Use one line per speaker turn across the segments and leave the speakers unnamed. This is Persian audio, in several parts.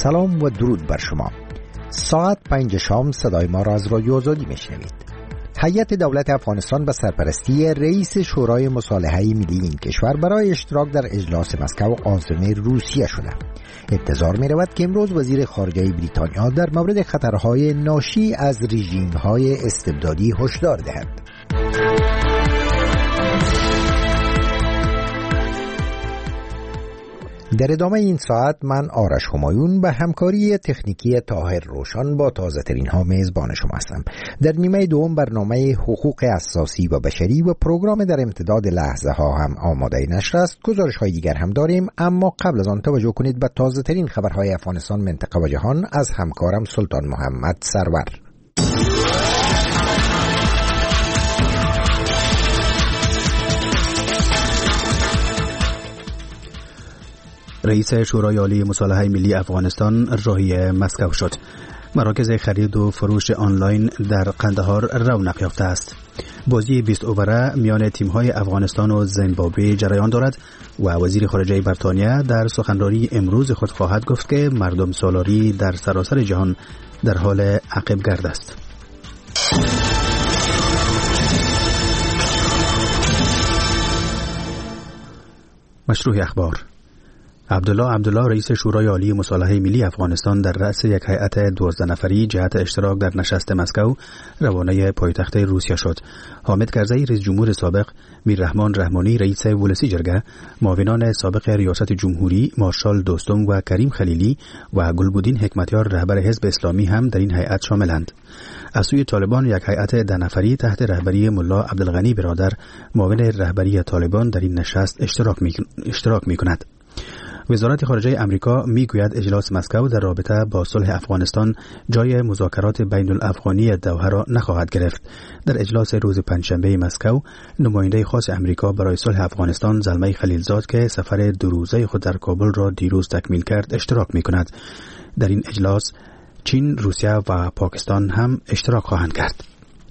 سلام و درود بر شما. ساعت 5 شام صدای ما را از رادیو آزادی میشنوید. هیئت دولت افغانستان به سرپرستی رئیس شورای مصالحه ملی این کشور برای اشتراک در اجلاس مسکو عازم روسیه شده. انتظار می رود که امروز وزیر خارجه بریتانیا در مورد خطرهای ناشی از رژیم‌های استبدادی هشدار دهد. در ادامه این ساعت من آرش همایون به همکاری تکنیکی طاهر روشن با تازه ترین ها میزبان شما هستم. در نیمه دوم برنامه حقوق اساسی و بشری و پروگرام در امتداد لحظه ها هم آماده نشر است. گزارش های دیگر هم داریم، اما قبل از آن توجه کنید به تازه ترین خبرهای افغانستان، منطقه و جهان از همکارم سلطان محمد سرور.
رئیس شورای عالی مصالحه ملی افغانستان راهی مسکو شد. مراکز خرید و فروش آنلاین در قندهار رونق یافته است. بازی 20 اووره میان تیم‌های افغانستان و زیمبابوه جریان دارد و وزیر خارجه بریتانیا در سخنرانی امروز خود خواهد گفت که مردم سالاری در سراسر جهان در حال عقب گرد است. مشروع اخبار. عبدالله رئیس شورای عالی مصالحه ملی افغانستان در رأس یک هیئت 12 نفری جهت اشتراک در نشست مسکو روانه پایتخت روسیه شد. حامد کرزی رئیس جمهور سابق، میررحمان رحمانی رئیس ولسی جرگه، معاونان سابق ریاست جمهوری مارشال دوستم و کریم خلیلی و گلبودین حکمتیار رهبر حزب اسلامی هم در این هیئت شاملند. از سوی طالبان یک هیئت 10 نفری تحت رهبری ملا عبدالغنی برادر، معاون رهبری طالبان در این نشست اشتراک می‌کند. وزارت خارجه امریکا میگوید اجلاس مسکو در رابطه با صلح افغانستان جای مذاکرات بین الافغانی دوحه را نخواهد گرفت. در اجلاس روز پنجشنبه مسکو، نماینده خاص امریکا برای صلح افغانستان زلمه خلیلزاد که سفر 2 روزه خود در کابل را دیروز تکمیل کرد اشتراک میکند. در این اجلاس چین، روسیه و پاکستان هم اشتراک خواهند کرد.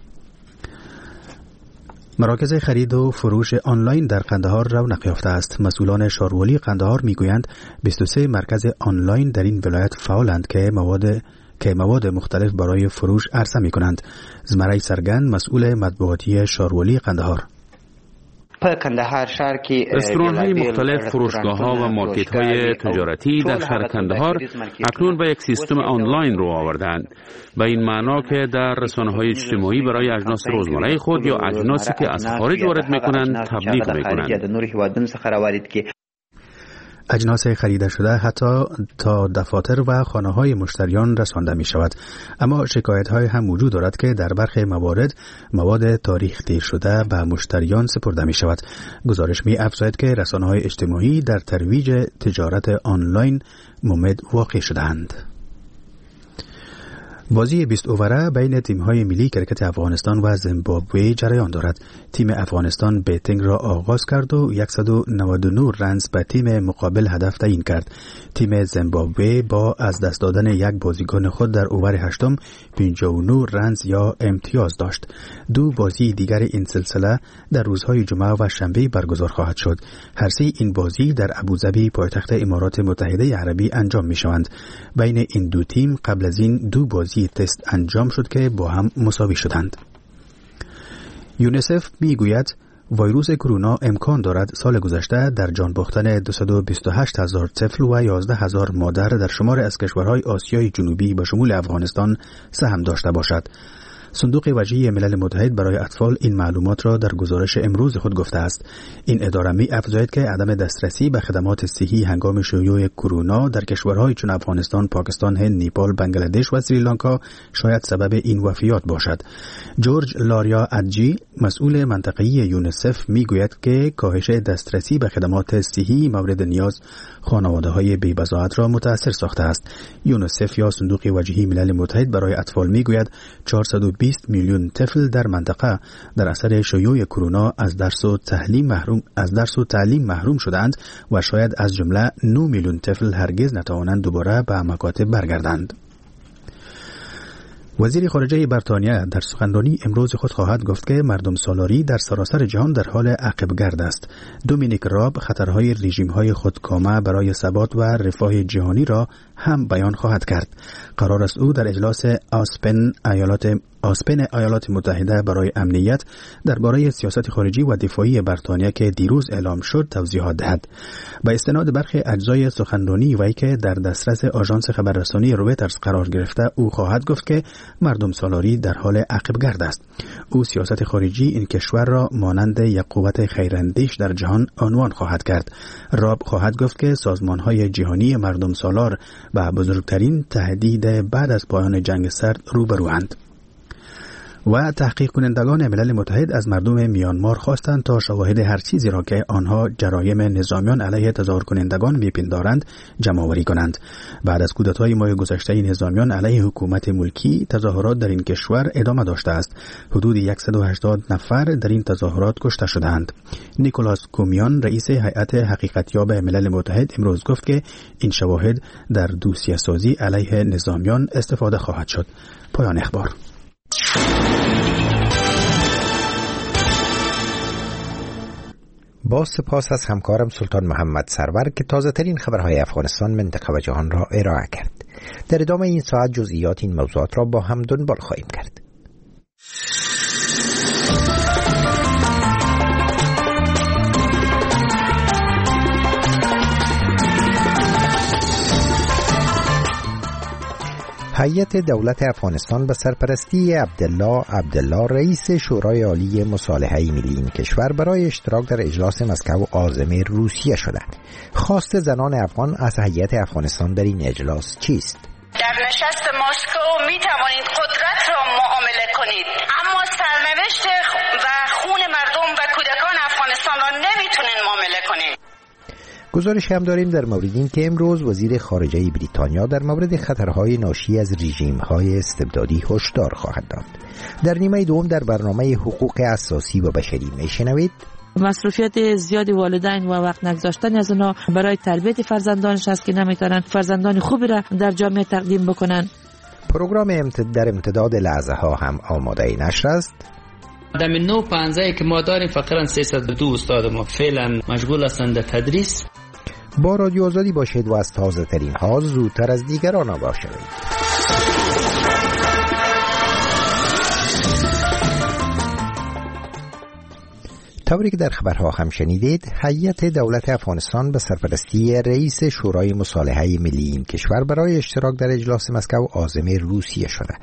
مراکز خرید و فروش آنلاین در قندهار رونق یافته است. مسئولان شاروالی قندهار میگویند 23 مرکز آنلاین در این ولایت فعالند که مواد مختلف برای فروش عرضه میکنند. زمره سرگند، مسئول مطبوعاتی شاروالی قندهار:
رستوران‌های مختلف، فروشگاه‌ها و مارکت‌های تجارتی در شهر کندهار اکنون به یک سیستم آنلاین رو آوردند. به این معنا که در رسانه‌های اجتماعی برای اجناس روزمره خود یا اجناسی که از خارج وارد می‌کنند تبلیغ می‌کنند.
اجناس خریده شده حتی تا دفاتر و خانه‌های مشتریان رسانده می شود. اما شکایت‌های هم وجود دارد که در برخی موارد مواد تاریخ دیر شده به مشتریان سپرده می شود. گزارش می افزاید که رسانه‌های اجتماعی در ترویج تجارت آنلاین ممد واقع شدند. بازی 20 اووره بین تیم‌های ملی کرکت افغانستان و زیمبابوه جریان دارد. تیم افغانستان بیتینگ را آغاز کرد و 199 رنز به تیم مقابل هدف تعیین کرد. تیم زیمبابوه با از دست دادن یک بازیکن خود در اوور هشتم 59 رنز یا امتیاز داشت. 2 بازی دیگر این سلسله در روزهای جمعه و شنبه برگزار خواهد شد. هر سه این بازی در ابوظبی پایتخت امارات متحده عربی انجام می‌شوند. بین این دو تیم قبل از این 2 بازی تست انجام شد که با هم مساوی شدند. یونیسف میگوید ویروس کرونا امکان دارد سال گذشته در جان باختن 228,000 طفل و 11,000 مادر در شمار از کشورهای آسیای جنوبی به شمول افغانستان سهم داشته باشد. صندوق وجهی ملل متحد برای اطفال این معلومات را در گزارش امروز خود گفته است. این اداره می افزاید که عدم دسترسی به خدمات صحی هنگام شیوع کرونا در کشورهای چون افغانستان، پاکستان، هند، نیپال، بنگلادش و سریلانکا شاید سبب این وفیات باشد. جورج لاریا ادجی، مسئول منطقه‌ای یونیسف، میگوید که کاهش دسترسی به خدمات صحی مورد نیاز خانواده‌های بی‌بضاعت را متاثر ساخته است. یونیسف یا صندوق وجهی ملل متحد برای اطفال میگوید 420 میلیون طفل در منطقه در اثر شیوع کرونا از درس و تعلیم محروم شدند و شاید از جمله 9 میلیون طفل هرگز نتوانند دوباره به مکاتب برگردند. وزیر خارجه بریتانیا در سخنرانی امروز خود خواهد گفت که مردم سالاری در سراسر جهان در حال عقب‌گرد است. دومینیک راب خطرهای رژیم‌های خودکامه برای ثبات و رفاه جهانی را هم بیان خواهد کرد. قرار است او در اجلاس آسپن ایالات متحده برای امنیت درباره سیاست خارجی و دفاعی بریتانیا که دیروز اعلام شد توضیحات دهد. با استناد برخی اجزای سخنرانی وی که در دسترس آژانس خبررسانی رویترز قرار گرفته، او خواهد گفت که مردم سالاری در حال عقب‌گرد است. او سیاست خارجی این کشور را مانند یک قوت خیراندیش در جهان عنوان خواهد کرد. راب خواهد گفت که سازمان‌های جهانی مردم سالار با بزرگترین تهدید بعد از پایان جنگ سرد روبروند. و تحقیق کنندگان ملل متحد از مردم میانمار خواستند تا شواهد هر چیزی را که آنها جرایم نظامیان علیه تظاهر کنندگان میپندارند جمع‌آوری کنند. بعد از کودتای ماه گذشته نظامیان علیه حکومت ملکی، تظاهرات در این کشور ادامه داشته است. حدود 180 نفر در این تظاهرات کشته شدند. نیکولاس کومیان رئیس هیئت حقیقتیاب ملل متحد امروز گفت که این شواهد در دوسیه سازی علیه نظامیان استفاده خواهد شد. پایان اخبار.
با سپاس از همکارم سلطان محمد سرور که تازه ترین خبرهای افغانستان، منطقه و جهان را ارائه کرد. در ادامه این ساعت جزئیات این موضوعات را با هم دنبال خواهیم کرد. هیئت دولت افغانستان به سرپرستی عبدالله رئیس شورای عالی مصالحه ملی این کشور برای اشتراک در اجلاس مسکو عازم روسیه شدند. خواست زنان افغان از هیئت افغانستان در این اجلاس چیست؟
در نشست مسکو می توانید قدرت را معامله کنید، اما سرنوشت و خون مردم و کودکان افغانستان را نمیتونید معامله کنید.
گزارش هم داریم در مورد این که امروز وزیر خارجه بریتانیا در مورد خطرهای ناشی از رژیم‌های استبدادی هشدار خواهد داد. در نیمه دوم در برنامه حقوق اساسی و بشری میشنوید
مصروفیت زیاد والدین و وقت نگذاشتن از اونا برای تربیت فرزندانش است که نمیتونن فرزندان خوبی را در جامعه تقدیم بکنن.
پروگرام در امتداد لحظه ها هم آماده نشر است.
در 950 که ما داریم فقط 302 استاد ما فعلا مشغول هستند در تدریس.
با رادیو آزادی باشید و از تازه ترین ها زودتر از دیگران آگاه شوید. طوری که در خبرها هم شنیدید، هیئت دولت افغانستان به سرپرستی رئیس شورای مصالحه ملی این کشور برای اشتراک در اجلاس مسکو عازم روسیه شده.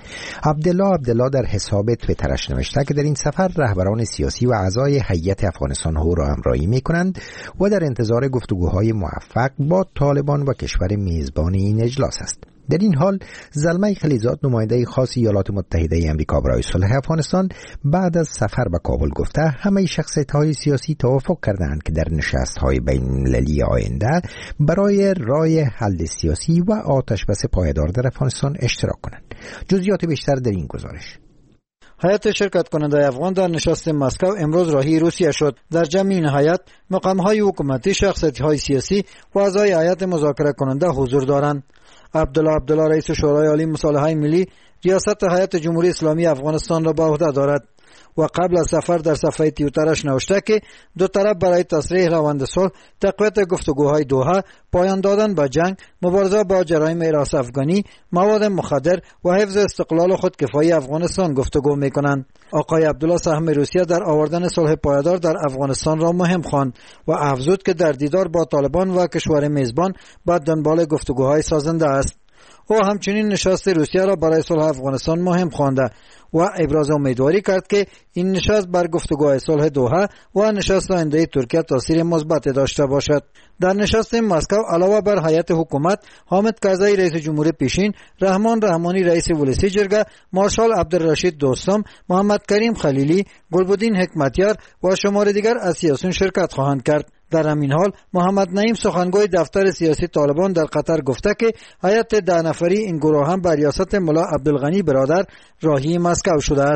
عبدالله در حساب توییترش نوشته که در این سفر رهبران سیاسی و اعضای هیئت افغانستان او را همراهی می‌کنند و در انتظار گفتگوهای موفق با طالبان و کشور میزبان این اجلاس است. در این حال زلمه خلیزاد، نماینده خاص ایالات متحده آمریکا برای صلح افغانستان، بعد از سفر به کابل گفته همه شخصیت‌های سیاسی توافق کردند که در نشست‌های بین‌المللی آینده برای راه حل سیاسی و آتشبس پایدار در افغانستان اشتراک کنند. جزئیات بیشتر در این گزارش.
هیئت شرکت کننده افغان در نشست مسکو امروز راهی روسیه شد. در جمع این هیئت مقام‌های حکومتی، شخصیت‌های سیاسی و اعضای هیئت مذاکره کننده حضور دارند. عبدالله رئیس شورای عالی مصالحه ملی ریاست هیئت جمهوری اسلامی افغانستان را به عهده دارد و قبل از سفر در صفحه توییترش نوشته که دو طرف برای تسریع روند صلح، تقویت گفتگوهای دوحه، پایان دادن به جنگ، مبارزه با جرایم اراث افغانی، مواد مخدر و حفظ استقلال و خودکفایی افغانستان گفتگو می‌کنند. آقای عبدالله سهم روسیه در آوردن صلح پایدار در افغانستان را مهم خواند و افزود که در دیدار با طالبان و کشور میزبان به دنبال گفتگوهای سازنده است. او همچنین نشست روسیه را برای صلح افغانستان مهم خوانده و ابراز امیدواری کرد که این نشست بر گفتگوهای صلح دوحه و نشست آینده ترکیه تاثیر مثبت داشته باشد. در نشست مسکو علاوه بر هیئت حکومت، حامد کرزی رئیس جمهور پیشین، رحمان رحمانی رئیس ولسی جرگه، مارشال عبدالرشید دوستم، محمد کریم خلیلی، گلبدین حکمتیار و شمار دیگر از سیاسیون شرکت خواهند کرد. در همین حال محمد نعیم، سخنگوی دفتر سیاسی طالبان در قطر، گفته که هیئت 10 نفری این گروه هم بر ریاست ملا عبدالغنی برادر راهی مسکو شده است.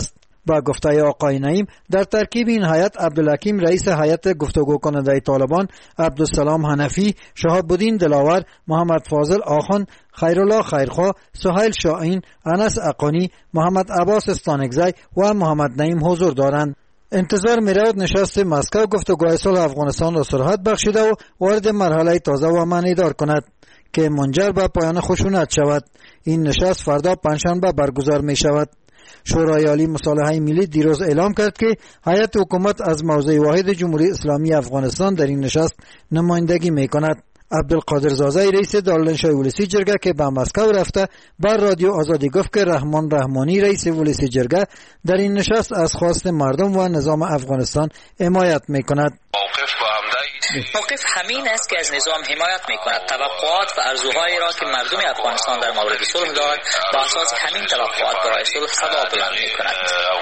با گفته آقای نعیم در ترکیب این هیئت عبدالحکیم رئیس هیئت گفتگو کننده طالبان، عبدالسلام حنفی، شهاب الدین دلاور، محمد فاضل آخوند، خیرالله خیرخواه، سهیل شاهین، انس اقانی، محمد عباس استانکزی و محمد نعیم حضور دارند. انتظار می‌رود نشست مسکو گفتگوهای صلح افغانستان را سرعت بخشیده و وارد مرحله تازه و معنیدار کند که منجر به پایان خشونت شود. این نشست فردا پنجشنبه برگزار می شود. شورای عالی مصالحه ملی دیروز اعلام کرد که هیئت حکومت از موضع واحد جمهوری اسلامی افغانستان در این نشست نمایندگی می کند. عبدالقادر زازای رئیس دارالانشای ولسی جرگه که به مسکو رفته بر رادیو آزادی گفت که رحمان رحمانی رئیس ولسی جرگه در این نشست از خواست مردم و نظام افغانستان حمایت می کند.
موقف همین است که از نظام حمایت می کند. توقعات و آرزوهایی را که مردم افغانستان در مورد صلح دارند با اساس همین توقعات برای صلح صدا بلند می کند.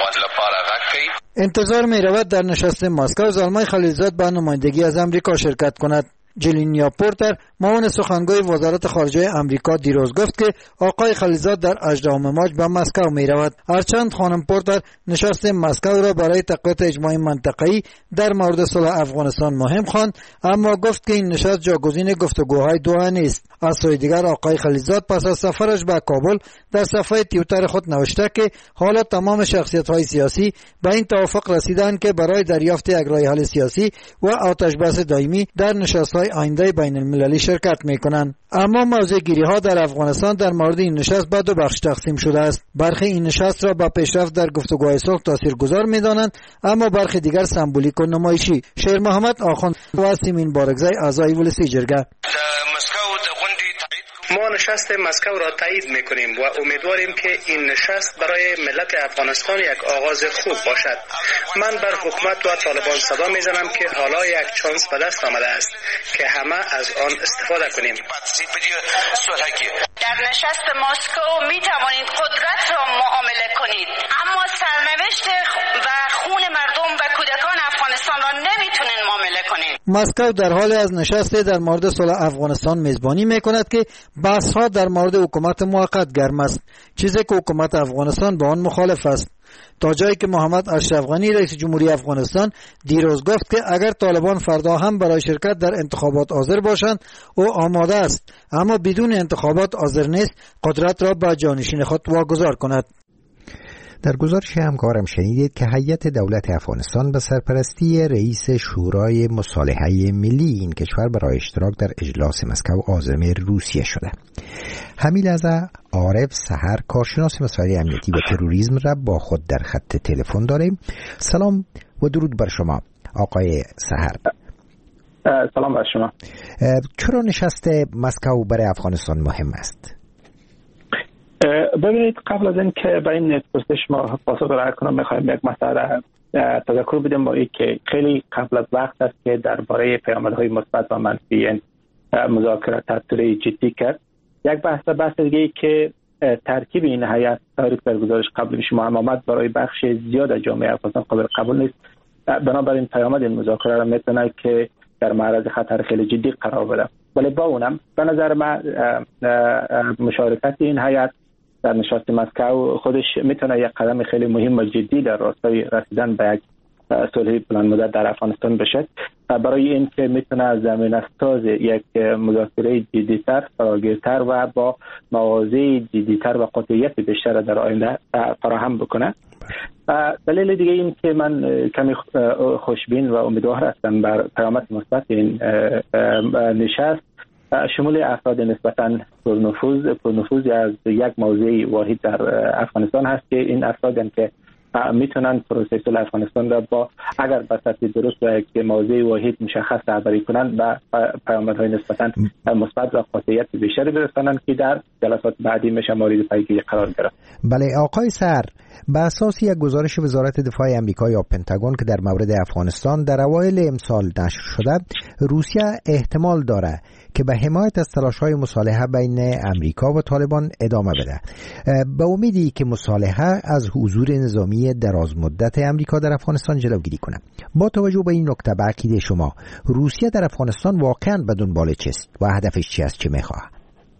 انتظار می رود در نشست مسکو زلمای خلیلزاد به نمایندگی از امریکا شرکت کند. جلینیا پورتر معاون سخنگوی وزارت خارجه امریکا دیروز گفت که آقای خلیلزاد در 18 مارس به مسکو می رود. هرچند خانم پورتر نشست مسکو را برای تقویت اجماع منطقه‌ای در مورد صلح افغانستان مهم خواند، اما گفت که این نشست جاگزین گفتگوهای دوحه نیست. از سوی دیگر آقای خلیلزاد پس از سفرش به کابل در صفحه توییتر خود نوشته که حالا تمام شخصیت‌های سیاسی به این توافق رسیدند که برای دریافت یک راه حل سیاسی و آتش بس دائمی در نشست‌های آینده بین المللی شرکت می‌کنند. اما موضع‌گیری‌ها در افغانستان در مورد این نشست به دو بخش تقسیم شده است. برخی این نشست را با پیشرفت در گفتگوهای صلح تاثیرگذار می‌دانند، اما برخی دیگر سمبولیک و نمایشی. شیر محمد آخوند و سیمین بارگزای اعضای ولسی جرگه:
ما نشست مسکو را تایید میکنیم و امیدواریم که این نشست برای ملت افغانستان یک آغاز خوب باشد. من بر حکومت و طالبان صدا میزنم که حالا یک چانس به دست آمده است که همه از آن استفاده کنیم.
در نشست مسکو می توانید قدرت را معامله کنید، اما سرنوشت و خون مردم و کودکان افغانستان را نمیتونین معامله کنید.
مسکو در حال از نشست در مورد صلح افغانستان میزبانی میکند که بحث‌ها در مورد حکومت موقت گرم است، چیزی که حکومت افغانستان با آن مخالف است. تا جایی که محمد اشرف غنی رئیس جمهوری افغانستان دیروز گفت که اگر طالبان فردا هم برای شرکت در انتخابات حاضر باشند او آماده است، اما بدون انتخابات حاضر نیست قدرت را به جانشین خود واگذار کند.
در گزارش همکارم شنیدید که هیئت دولت افغانستان به سرپرستی رئیس شورای مصالحه ملی این کشور برای اشتراک در اجلاس مسکو عازم روسیه شده. حمیل از عارف سحر کارشناس مسائل امنیتی و تروریسم را با خود در خط تلفن داریم. سلام و درود بر شما آقای سحر.
سلام بر شما.
چرا نشست مسکو برای افغانستان مهم است؟
ببینید، قبل از این که به این پرسش ما پاسخ ارائه کنم میخوایم یک مسئله تذکر بدیم با این که خیلی قبل از وقت است که درباره پیامدهای مثبت و منفی مذاکرات تطوری جدی کرد. یک بحث دیگه ای که ترکیب این هیئت تاریخ در گزارش قبل شما هم آمد برای بخش زیاد از جامعه افغانستان قابل قبول نیست. بنابراین پیامد این مذاکره را میتونه که در معرض خطر خیلی جدی قرار بده. ولی با اونم به نظر من مشارکت این هیئت در نشست مسکو خودش میتونه یک قدم خیلی مهم و جدی در راستای رسیدن به یک صلح بلند مدت در افغانستان بشه، برای این که میتونه زمینه ساز یک مذاکره جدی‌تر، فراگیرتر و با مواضع جدی‌تر و قطعیت بیشتر در آینده فراهم بکنه. دلیل دیگه این که من کمی خوشبین و امیدوار هستم بر پیامد مثبت این نشست شمول افراد نسبتاً پرنفوذ از یک موضوع واحد در افغانستان هست که این افرادن که میتونن پروسه صلح افغانستان را با اگر به سطح درست و یک موضوع واحد مشخص رهبری کنند و پیامدهای نسبتاً مثبت و قاطعیت بیشتری برسانند که در جلسات بعدی میشه مورد پیگیری قرار گرفت.
بله آقای سر، به اساس یک گزارش وزارت دفاع آمریکا یا پنتاگون که در مورد افغانستان در اوایل امسال نشر شده، روسیه احتمال داره که به حمایت از تلاش‌های مصالحه بین امریکا و طالبان ادامه بده. به امیدی که مصالحه از حضور نظامی درازمدت امریکا در افغانستان جلوگیری کنه. با توجه به این نکته به عقیده شما روسیه در افغانستان واقعاً به دنبال چیست و هدفش چی است، چه می‌خواد؟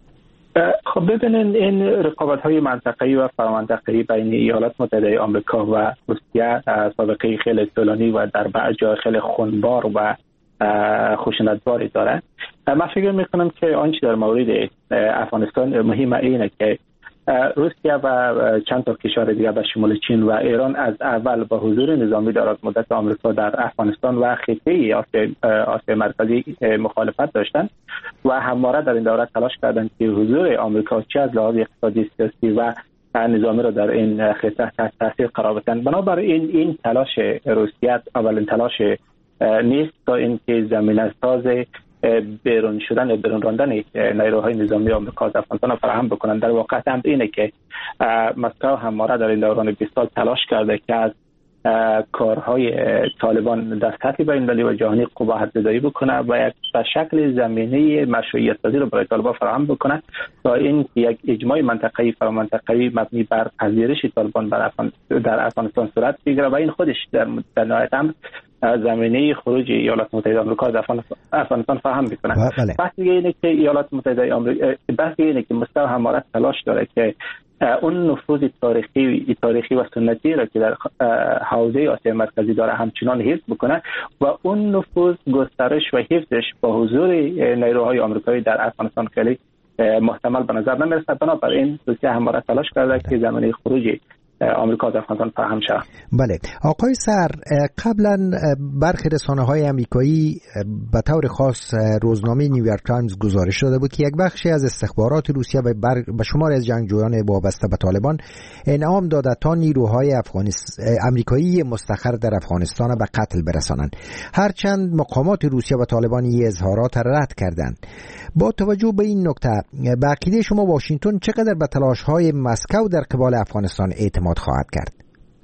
خب ببینید این رقابت‌های منطقه‌ای و فرامنطقه‌ای بین ایالات متحده آمریکا و روسیه سابقه خیلی طولانی و در بعضی جای خیلی خونبار و خشونتباری داره. من فکر می‌کنم که آنچه در مورد افغانستان مهمه اینه که روسیه و چند تا کشور دیگر به شمول چین و ایران از اول با حضور نظامی دراز مدت آمریکا در افغانستان و خطه آسیا مرکزی مخالفت داشتند و همواره در این دوره تلاش کردند که حضور آمریکا چه از لحاظ اقتصادی، سیاسی و نظامی را در این خطه تحت تاثیر قرار بدهند. بنابراین این تلاش روسیه اولین تلاش نیست تا اینکه زمینه ساز بیرون شدن یا بیرون راندن نیروهای نظامی آمریکا از افغانستان فراهم بکنند. در واقع هم اینه که مسکو همواره در این دوران 20 سال تلاش کرده که از کارهای طالبان در سطح بین‌المللی و جهانی قباحت زدایی بکنه و یک به شکل زمینه مشروعیت سازی رو برای طالبان فراهم بکنه تا این یک اجماع منطقه‌ای فرامنطقه‌ای مبنی بر پذیرش طالبان در افغانستان صورت بگیره و این خودش در نهایت هم زمینه خروج ایالات متحده آمریکا از افغانستان فراهم می‌کنه. بحث اینه که ایالات متحده آمریکا بحث اینه که مسکو همواره تلاش داره که اون نفوذ تاریخی و سنتی را که در حوزه آسیا مرکزی داره همچنان حفظ بکنه و اون نفوذ گسترش و حفظش با حضور نیروهای آمریکایی در افغانستان خیلی محتمل به نظر نمیرسه. بنابراین روسیه همواره تلاش کرده که زمینه خروج آمریکا از افغانستان فراهم شود.
بله آقای سر، قبلا برخی رسانه‌های آمریکایی به طور خاص روزنامه نیویورک تایمز گزارش داده بود که یک بخشی از استخبارات روسیه به شمار از جنگجویان وابسته به طالبان انعام داده تا نیروهای آمریکایی مستقر در افغانستان به قتل برسانند، هرچند مقامات روسیه و طالبان این اظهارات رد کردند. با توجه به این نکته به عقیده شما واشنگتن چقدر به تلاش‌های مسکو در قبال افغانستان اعتماد خواهد کرد؟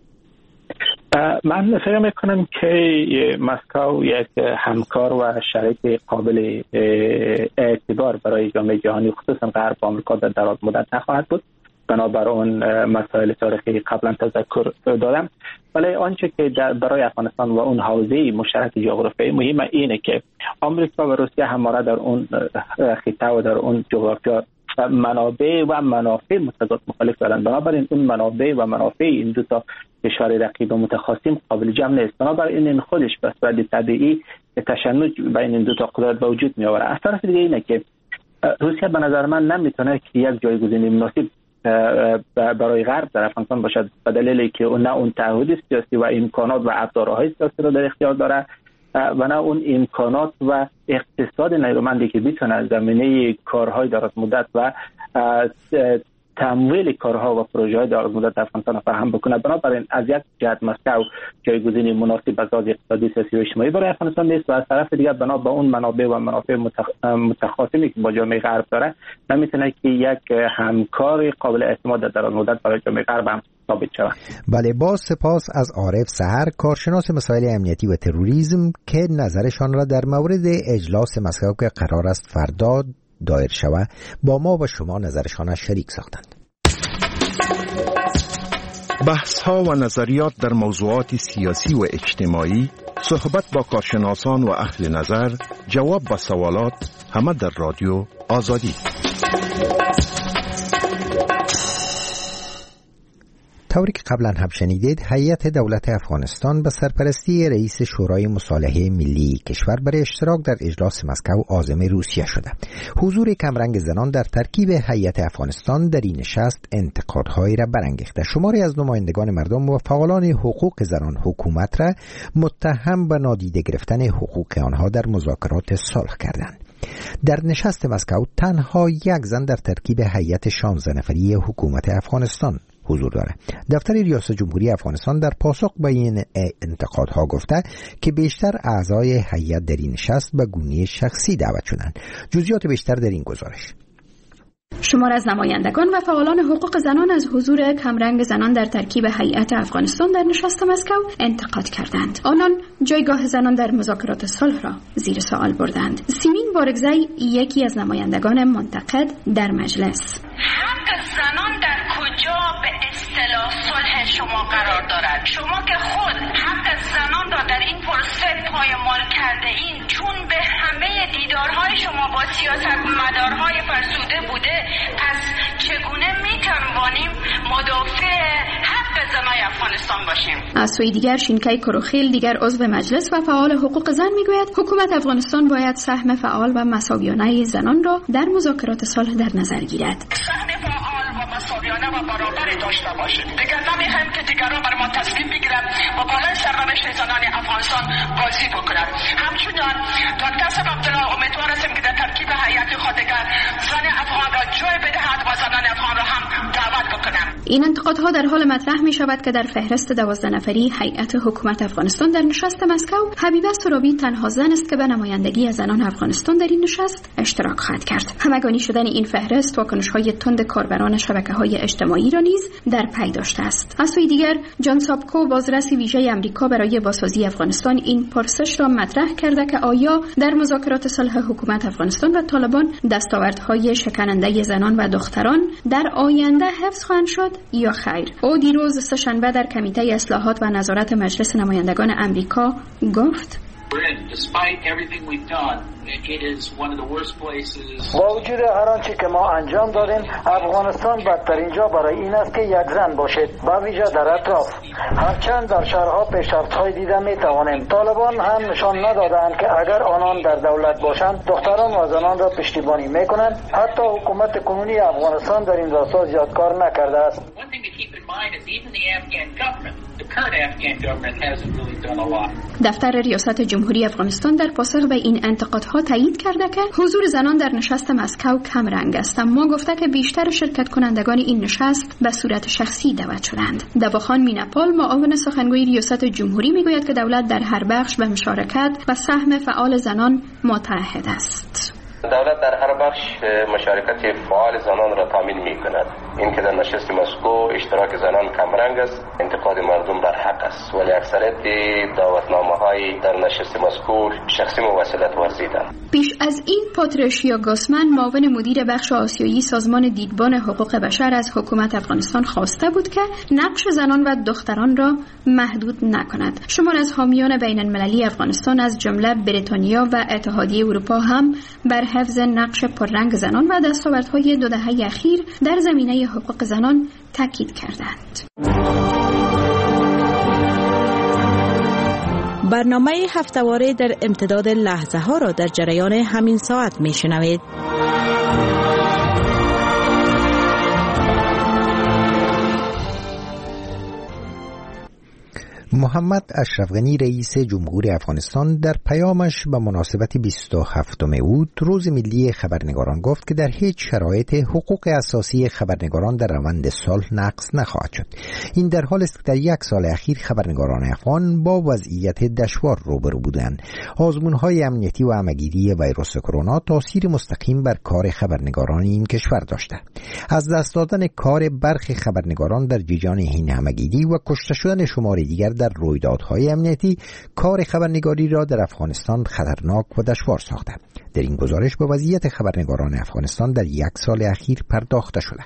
من فکر میکنم که مسکو یک همکار و شریک قابل اعتبار برای جامعه جهانی خصوصا غرب آمریکا در دراز مدت نخواهد بود. بنابر اون مسائل تاریخی قبلا تذکر دادم، ولی آنچه که برای افغانستان و اون حوزه مشترک جغرافیایی مهمه اینه که آمریکا و روسیه همواره در اون خطه و در اون جغرافیا منابع و منافع متضاد مخالف دارند. بنابراین اون منابع و منافع این دو تا کشور رقیب و متخاصم قابل جمع نیست. بنابراین این خودش به صورت طبیعی تشنج بین این دو تا قدرت به وجود می آورد. از طرف دیگه اینه که روسیه به نظر من نمیتونه که یک جایگزینی مناسب برای غرب در افغانستان باشد، به دلیلی که نه اون تعهد سیاسی و امکانات و ابزارهای سیاسی رو در اختیار داره و نه اون امکانات و اقتصاد نیرومندی که بتونه زمینه کارهای دراز مدت و تمویل کارها و پروژه‌های دراز مدت افغانستان فراهم بکنه. بنابراین از یک جهت مسکو جایگزینی مناسب از لحاظ اقتصادی، سیاسی و اجتماعی برای افغانستان نیست و از طرف دیگر بنا به اون منابع و منافع متخاصمی که با جامعه غرب داره نمیتونه که یک همکار قابل اعتماد در دراز مدت برای جامعه غرب هم ثابت شود.
بله، باز سپاس از عارف سحر، کارشناس مسائل امنیتی و تروریسم، که نظرشان را در مورد اجلاس مسکو که قرار است فردا دایر شود با ما و شما نظرشان شریک ساختند.
بحث ها و نظریات در موضوعات سیاسی و اجتماعی، صحبت با کارشناسان و اهل نظر، جواب به سوالات، همه در رادیو آزادی.
طوری که قبلا هم شنیدید، هیئت دولت افغانستان به سرپرستی رئیس شورای مصالحه ملی کشور برای اشتراک در اجلاس مسکو عازم روسیه شده. حضور کمرنگ زنان در ترکیب هیئت افغانستان در این نشست انتقادهایی را برانگیخته. شماری از نمایندگان مردم و فعالان حقوق زنان حکومت را متهم به نادیده گرفتن حقوق آنها در مذاکرات صلح کردند. در نشست مسکو تنها یک زن در ترکیب هیئت 16 نفری حکومت افغانستان حضور داره. دفتر ریاست جمهوری افغانستان در پاسخ به این انتقادها گفته که بیشتر اعضای هیئت در این نشست به گونه شخصی دعوت شدند. جزئیات بیشتر در این گزارش.
شمار از نمایندگان و فعالان حقوق زنان از حضور کمرنگ زنان در ترکیب هیئت افغانستان در نشست مسکو انتقاد کردند. آنان جایگاه زنان در مذاکرات صلح را زیر سوال بردند. سیمین بارگزی، یکی از نمایندگان منتقد در مجلس:
حق زنان در کجا به اصطلاح صلح شما قرار دارد؟ شما که خود حق زنان را در این پروسه پایمال کرده این، چون به همه دیدارهای شما با سیاستمدارهای فرسوده بوده افغانستان باشیم.
از سوی دیگر شینکای کروخیل دیگر عضو مجلس و فعال حقوق زن میگوید حکومت افغانستان باید سهم فعال و مساویانه زنان را در مذاکرات صلح در نظر گیرد.
سهم فعال و مساویانه و برابر داشته باشیم. دیگر نمیخوایم که دیگران بر ما تصمیم بگیرند و بالای سرنوشت زنان افغانستان بازی بکنند. همچنین دکتر قاسم عبدالله امیدوار هستیم که در ترکیب هیئت خود دیگر زن افغان را جای بدهد و زنان افغان را هم دعوت بکنند.
این انتقادها در حال مطرح می شود که در فهرست 12 نفری هیئت حکومت افغانستان در نشست مسکو حبیبه سروبی تنها زن است که به نمایندگی زنان افغانستان در این نشست اشتراک خواهد کرد. همگانی شدن این فهرست واکنش‌های تند کاربران شبکه‌های اجتماعی را نیز در پی داشته است. از سوی دیگر جان سابکو بازرس ویژه آمریکا برای بازسازی افغانستان این پرسش را مطرح کرده که آیا در مذاکرات صلح حکومت افغانستان و طالبان دستاوردهای شکننده زنان و دختران در آینده حفظ خواهند شد یا خیر. او دیروز سه‌شنبه در کمیته اصلاحات و نظارت مجلس نمایندگان آمریکا گفت
با وجود هر آنچه که ما انجام دادیم افغانستان بدترین جا برای این است که یک زن باشد، با ویژه در اطراف. هرچند در شهرها پیشرفت‌های دیده می‌توانیم. طالبان هم نشان ندادند که اگر آنان در دولت باشند دختران و زنان را پشتیبانی می‌کنند. حتی حکومت کنونی افغانستان در این راستا زیاد کار نکرده است.
دفتر ریاست جمهوری افغانستان در پاسخ به این انتقادها تایید کرده که حضور زنان در نشست مسکو کم رنگ است، اما گفته که بیشتر شرکت کنندگان این نشست به صورت شخصی دعوت شدند. دواخان میناپال معاون سخنگوی ریاست جمهوری میگوید که دولت در هر بخش به مشارکت و سهم فعال زنان متعهد است.
دولت در هر بخش مشارکت فعال زنان را تامین می کند. این که در نشست مسکو اشتراک زنان کمرنگ است، انتقاد مردم در حق است، ولی اکثریت دعوتنامه‌های در نشست مسکو شخصی موسلت ورزیدند.
پیش از این پاتریشیا گاسمن معاون مدیر بخش آسیایی سازمان دیدبان حقوق بشر از حکومت افغانستان خواسته بود که نقش زنان و دختران را محدود نکند. شمار از حامیان بین المللی افغانستان از جمله بریتانیا و اتحادیه اروپا هم بر حفظ نقش پررنگ زنان و دستاوردهای 2 دهه اخیر در زمینه حقوق زنان تاکید کردند.
برنامه هفته‌واره در امتداد لحظه ها را در جریان همین ساعت میشنوید.
محمد اشرف غنی رئیس جمهور افغانستان در پیامش به مناسبت 27 اوت روز ملی خبرنگاران گفت که در هیچ شرایط حقوق اساسی خبرنگاران در روند صلح نقض نخواهد شد. این در حالی است که در 1 سال اخیر خبرنگاران افغان با وضعیت دشوار روبرو بودند. آزمون‌های امنیتی و همه‌گیری ویروس کرونا تاثیر مستقیم بر کار خبرنگاران این کشور داشته. از دست دادن کار برخی خبرنگاران در جریان این همه‌گیری و کشته شدن شمار دیگر در رویدادهای امنیتی کار خبرنگاری را در افغانستان خطرناک و دشوار ساخته. در این گزارش به وضعیت خبرنگاران افغانستان در 1 سال اخیر پرداخته شده.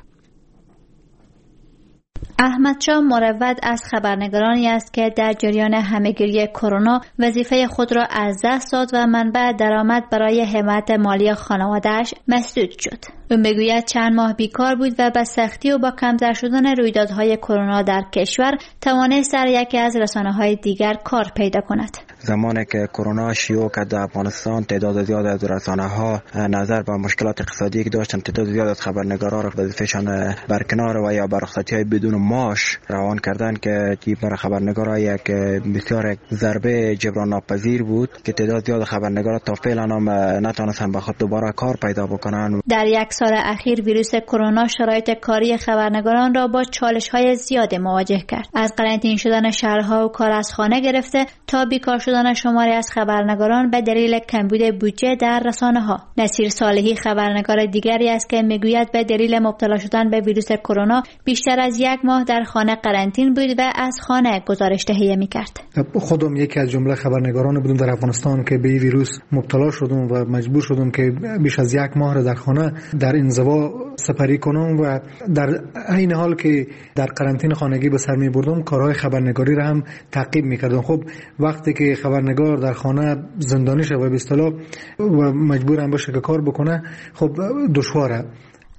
احمد شاه مروت از خبرنگارانی است که در جریان همه‌گیری کرونا وظیفه خود را از دست داد و منبع درآمد برای حمایت مالی خانواده‌اش مسدود شد. او میگوید چند ماه بیکار بود و به سختی و با کمتر شدن رویدادهای کرونا در کشور توانست در یکی از رسانه‌های دیگر کار پیدا کند.
زمانی که کرونا شیوع کرد در افغانستان تعداد زیاد از رسانه‌ها نظر به مشکلات اقتصادی که داشتن تعداد زیاد از خبرنگاران را وظیفه‌شان برکنار و یا بر رخصتی‌های بدون معاش روان کردند که برای خبرنگارا یک بسیار ضربه جبران ناپذیر بود که تعداد زیاد خبرنگارا تا فعلا هم نتونستن به خود دوباره کار پیدا بکنن.
در 1 سال اخیر ویروس کرونا شرایط کاری خبرنگاران را با چالش‌های زیاد مواجه کرد. از قرنطینه شدن شهرها و کار از خانه گرفته تا بیکار شدن شماری از خبرنگاران به دلیل کمبود بودجه در رسانه‌ها. نصیر صالحی خبرنگار دیگری است که میگوید به دلیل مبتلا شدن به ویروس کرونا بیشتر از 1 ماه در خانه قرنطین بود و از خانه گزارش تهیه می‌کرد.
خودم یکی از جمله خبرنگاران بودم در افغانستان که به این ویروس مبتلا شدم و مجبور شدم که بیش از 1 ماه را در خانه در انزوا سپری کنم و در عین حال که در قرنطینه خانگی به سر می‌بردم کارهای خبرنگاری را هم تعقیب می‌کردم. خب وقتی که خبرنگار در خانه زندانی شده و به اصطلاح و مجبور هم باشه که کار بکنه خب دشواره.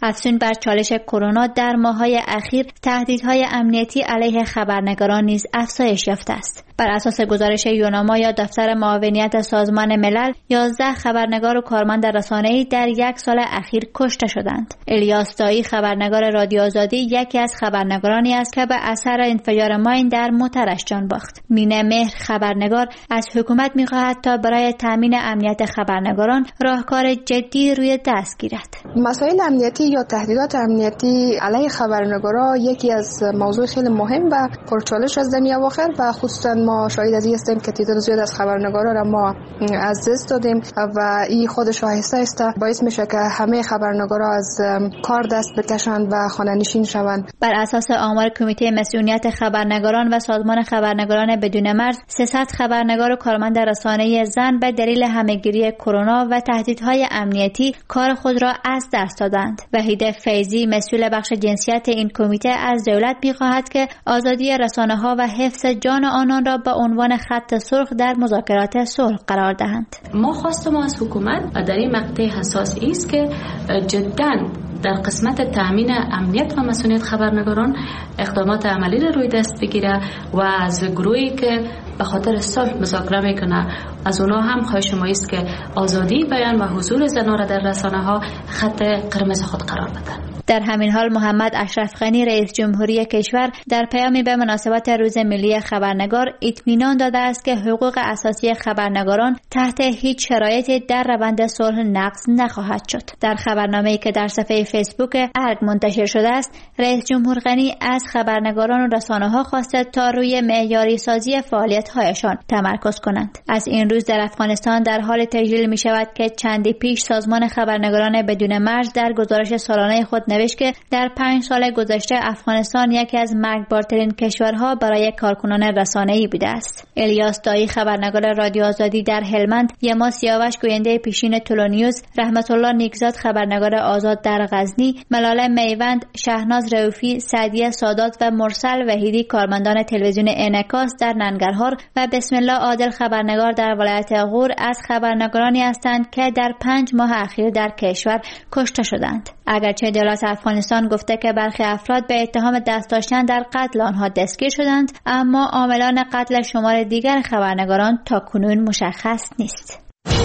افزون بر چالش کرونا در ماه‌های اخیر تهدیدهای امنیتی علیه خبرنگاران نیز افزایش یافته است. بر اساس گزارش یوناما یا دفتر معاونیت سازمان ملل 11 خبرنگار و کارمند رسانه‌ای در یک سال اخیر کشته شدند. الیاس دایی خبرنگار رادیو آزادی یکی از خبرنگارانی است که به اثر انفجار ماین در موترش جان باخت. مینه مهر خبرنگار از حکومت می‌خواهد تا برای تامین امنیت خبرنگاران راهکار جدی روی دست گیرد.
مسائل امنیتی یا تهدیدات امنیتی علیه خبرنگارا یکی از موضوع خیلی مهم و پرچالش از دنیا اواخر و خصوصا ما شاهد از این هستیم که تعداد زیاد از خبرنگارا را ما از دست دادیم و این خودش آهسته آهسته باعث میشه که همه خبرنگارا از کار دست بکشند و خانه نشین شوند.
بر اساس آمار کمیته مسئولیت خبرنگاران و سازمان خبرنگاران بدون مرز 300 خبرنگار و کارمند رسانه‌ای زن به دلیل همه‌گیری کرونا و تهدیدهای امنیتی کار خود را از دست دادند. وحید فیضی مسئول بخش جنسیت این کمیته از دولت می‌خواهد که آزادی رسانه‌ها و حفظ جان آنان را به عنوان خط سرخ در مذاکرات صلح قرار دهند.
ما خواست ما از حکومت در این مقطع حساس است که جداً در قسمت تامین امنیت و مسئولیت خبرنگاران اقدامات عملی را روی دست بگیره و از گروهی که به خاطر صلح مذاکره میکنه از اونا هم خواهش ما است که آزادی بیان و حضور زنان را در رسانه‌ها خط قرمز خود قرار بدن.
در همین حال محمد اشرف غنی رئیس جمهوری کشور در پیامی به مناسبت روز ملی خبرنگار اطمینان داده است که حقوق اساسی خبرنگاران تحت هیچ شرایطی در روند صلح نقض نخواهد شد. در خبرنامه‌ای که در صفحه فیسبوک ارگ منتشر شده است، رئیس جمهور غنی از خبرنگاران و رسانه‌ها خواسته تا روی معیاری سازی فعالیت‌هایشان تمرکز کنند. از این روز در افغانستان در حال تجلیل می‌شود که چندی پیش سازمان خبرنگاران بدون مرز در گزارش سالانه خود نوشت که در 5 سال گذشته افغانستان یکی از مرگبارترین کشورها برای کارکنان رسانه‌ای بوده است. الیاس دایی خبرنگار رادیو آزادی در هلمند، یما سیاوش گوینده پیشین تولونیوز، رحمت الله نیکزاد خبرنگار آزاد در غزنی، ملاله میوند، شهناز رؤوفی، سعدیه سادات و مرسل وحیدی کارمندان تلویزیون انعکاس در ننگرهار و بسم الله عادل خبرنگار در ولایت غور از خبرنگارانی هستند که در 5 ماه اخیر در کشور کشته شدند. اگرچه دولت افغانستان گفته که برخی افراد به اتهام دست داشتن در قتل آنها دستگیر شدند، اما عاملان قتل شمار دیگر خبرنگاران تاکنون مشخص نیست.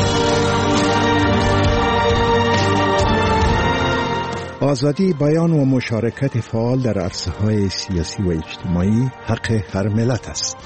آزادی بیان و مشارکت فعال در عرصه‌های سیاسی و اجتماعی حق هر ملت است.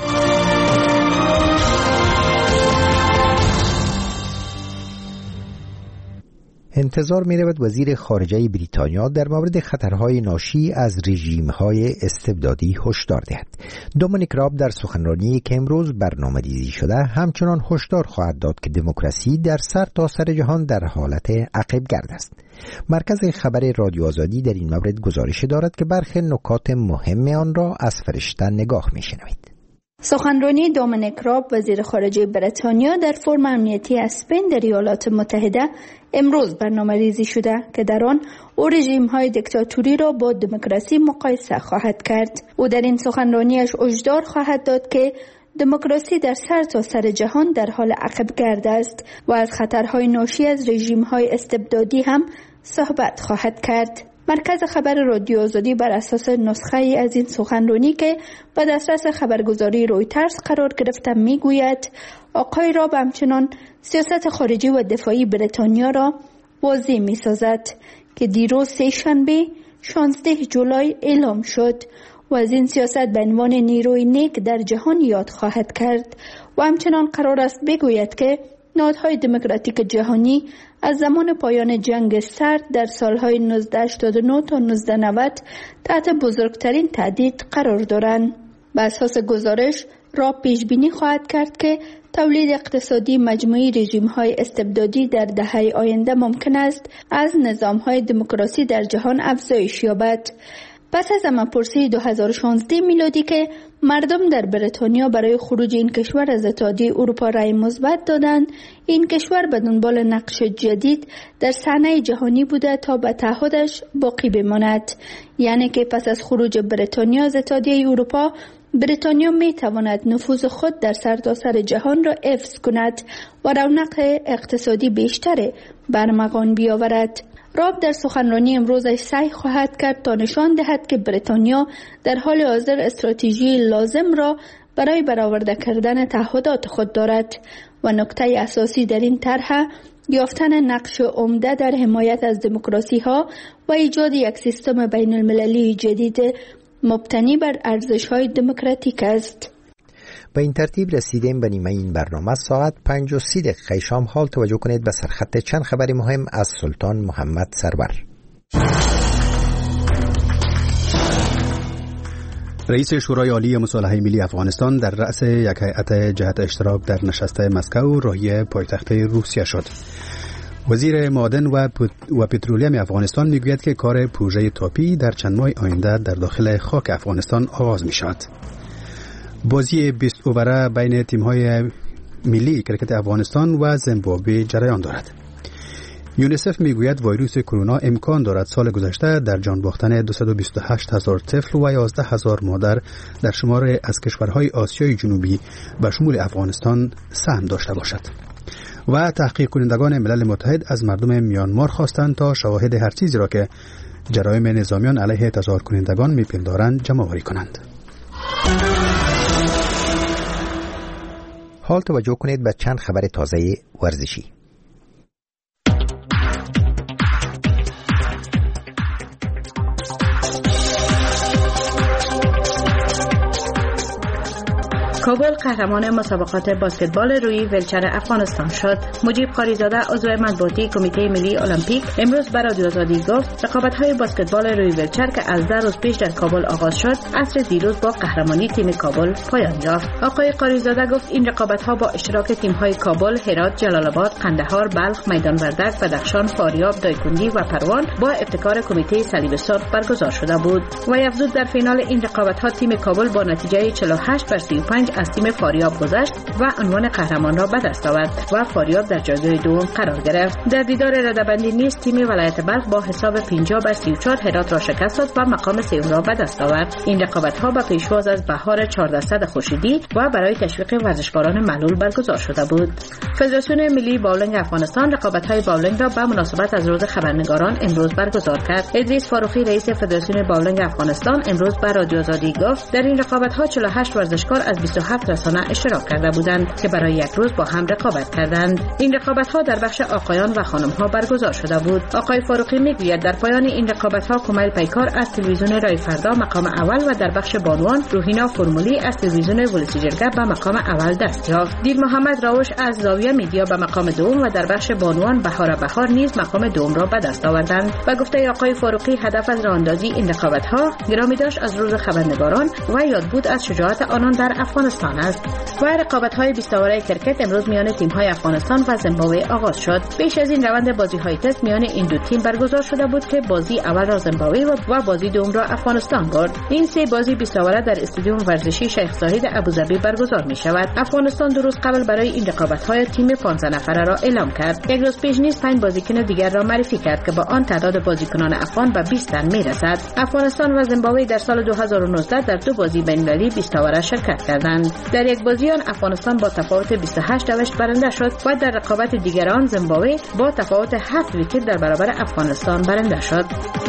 انتظار می رود وزیر خارجه بریتانیا در مورد خطرهای ناشی از رژیم‌های استبدادی هشدار دهد. دومینیک راب در سخنرانی که امروز برنامه‌ریزی شده همچنان هشدار خواهد داد که دموکراسی در سرتاسر جهان در حالت عقب‌گرد است. مرکز خبر رادیو آزادی در این مورد گزارش دارد که برخی نکات مهم آن را از فرشته نگاه می‌شنوید.
سخنرانی دومینیک راب وزیر خارجه بریتانیا در فرم امنیتی اسپین در ایالات متحده امروز برنامه‌ریزی شده که در آن او رژیم‌های دیکتاتوری را با دموکراسی مقایسه خواهد کرد. او در این سخنرانیش هشدار خواهد داد که دموکراسی در سرتاسر جهان در حال عقب‌گرد است و از خطرهای ناشی از رژیم‌های استبدادی هم صحبت خواهد کرد. مرکز خبر رادیو آزادی بر اساس نسخه ای از این سخنرانی که به دسترس خبرگزاری رویترز قرار گرفته میگوید آقای راب همچنان سیاست خارجی و دفاعی بریتانیا را واضح می سازد که دیروز سه‌شنبه 16 جولای اعلام شد و از این سیاست به عنوان نیروی نیک در جهان یاد خواهد کرد و همچنان قرار است بگوید که نهادهای دموکراتیک جهانی از زمان پایان جنگ سرد در سالهای 1989 تا 1990 تحت بزرگترین تهدید قرار دارند. بر اساس گزارش را پیش بینی خواهد کرد که تولید اقتصادی مجموعی رژیم‌های استبدادی در دهه آینده ممکن است از نظام‌های دموکراسی در جهان افزایش یابد. پس از زمانپرسی 2016 میلادی که مردم در بریتانیا برای خروج این کشور از اتحادیه اروپا رأی مثبت دادند، این کشور به دنبال نقش جدید در صحنه جهانی بوده تا به تعهدش باقی بماند. یعنی که پس از خروج بریتانیا از اتحادیه اروپا، بریتانیا می تواند نفوذ خود در سرتاسر جهان را حفظ کند و رونق اقتصادی بیشتر برمغان بیاورد. راب در سخنرانی امروزش سعی خواهد کرد تا نشان دهد که بریتانیا در حال حاضر استراتژی لازم را برای برآورده کردن تعهدات خود دارد و نکته اساسی در این طرح یافتن نقش عمده در حمایت از دموکراسی ها و ایجاد یک سیستم بین المللی جدید مبتنی بر ارزش های دموکراتیک است.
به این ترتیب رسیدیم به نیمه این برنامه. ساعت 5:30 شام حال توجه کنید به سرخط چند خبر مهم از سلطان محمد سرور.
رئیس شورای عالی مصالحه ملی افغانستان در رأس یک هیئت جهت اشتراک در نشست مسکو راهی پایتخت روسیه شد. وزیر معدن و پترولیم افغانستان میگوید که کار پروژه تاپی در چند ماه آینده در داخل خاک افغانستان آغاز می شود. بازی 20 اووره بین تیم‌های ملی کرکت افغانستان و زیمبابوه جریان دارد. یونیسف میگوید ویروس کرونا امکان دارد سال گذشته در جان باختن 228,000 طفل و 11,000 مادر در شمار از کشورهای آسیای جنوبی به شمول افغانستان سهم داشته باشد. و تحقیق کنندگان ملل متحد از مردم میانمار خواستند تا شواهد هر چیزی را که جرایم نظامیان علیه تظاهر کنندگان میپندارند جمع‌آوری کنند.
حال توجه کنید به چند خبر تازه ورزشی.
کابل قهرمان مسابقات بسکتبال روی ویلچر افغانستان شد. مجیب قاریزاده عضو مطبوعاتی کمیته ملی المپیک امروز به رادیو آزادی گفت رقابت‌های بسکتبال روی ویلچر که از 10 روز پیش در کابل آغاز شد عصر دیروز با قهرمانی تیم کابل پایان یافت. آقای قاریزاده گفت این رقابت‌ها با اشتراک تیم‌های کابل، هرات، جلال آباد، قندهار، بلخ، میدان وردک، بدخشان، فاریاب، دایکنڈی و پروان با ابتکار کمیته صلیب سرخ برگزار شده بود. و افزود در فینال این رقابت‌ها تیم کابل با نتیجه 48-35 از تیم فاریاب گذشت و عنوان قهرمان را به دست آورد و فاریاب در جایگاه دوم قرار گرفت. در دیدار رده‌بندی نیز تیم ولایت بلخ با حساب 50-34 هرات را شکست داد و مقام سوم را به دست آورد. این رقابت‌ها به پیشواز از بهار 1400 خورشیدی و برای تشویق ورزشکاران معلول برگزار شده بود. فدراسیون ملی باولینگ افغانستان رقابت‌های باولینگ را به مناسبت از روز خبرنگاران امروز برگزار کرد. ادریس فاروقی رئیس فدراسیون باولینگ افغانستان امروز به رادیو آزادی گفت در این رقابت‌ها 48 ورزشکار از 27 رسانه اشتراک کرده بودند که برای یک روز با هم رقابت کردند. این رقابت‌ها در بخش آقایان و خانم‌ها برگزار شده بود. آقای فاروقی میگوید در پایان این رقابت‌ها کمیل پیکار از تلویزیون رای فردا مقام اول و در بخش بانوان روحینا فرمولی از تلویزیون ولسی جرگه به مقام اول دست یافت. دیر محمد راوش از زاویه میدیا به مقام دوم و در بخش بانوان بهار نیز مقام دوم را به دست آوردند. و گفته آقای فاروقی هدف از راهاندازی این رقابت‌ها گرامی داشت از روز خبرنگاران و یاد بود از شجاعت آنان در افغانستان است. و رقابت‌های 20 اوره کرکت امروز میان تیم‌های افغانستان و زیمبابوه آغاز شد. پیش از این روند بازی‌های تست میان این دو تیم برگزار شده بود که بازی اول را زیمبابوه و بازی دوم را افغانستان برد. این سه بازی 20 اوره در استادیوم ورزشی شیخ زاید ابوظبی برگزار می‌شود. افغانستان دو روز قبل برای این رقابت‌های تیم 15 نفره را اعلام کرد. یک روز پیش نیز 5 بازیکن دیگر را معرفی کرد که با آن تعداد بازیکنان افغان به 20 تن می‌رسد. افغانستان و زیمبابوه در سال 2019 در دو بازی بین‌المللی 20 اوره شرکت کردند. در یک بازی افغانستان با تفاوت 28 نوشت برنده شد و در رقابت دیگر آن زیمبابوه با تفاوت 7 ویکت در برابر افغانستان برنده شد.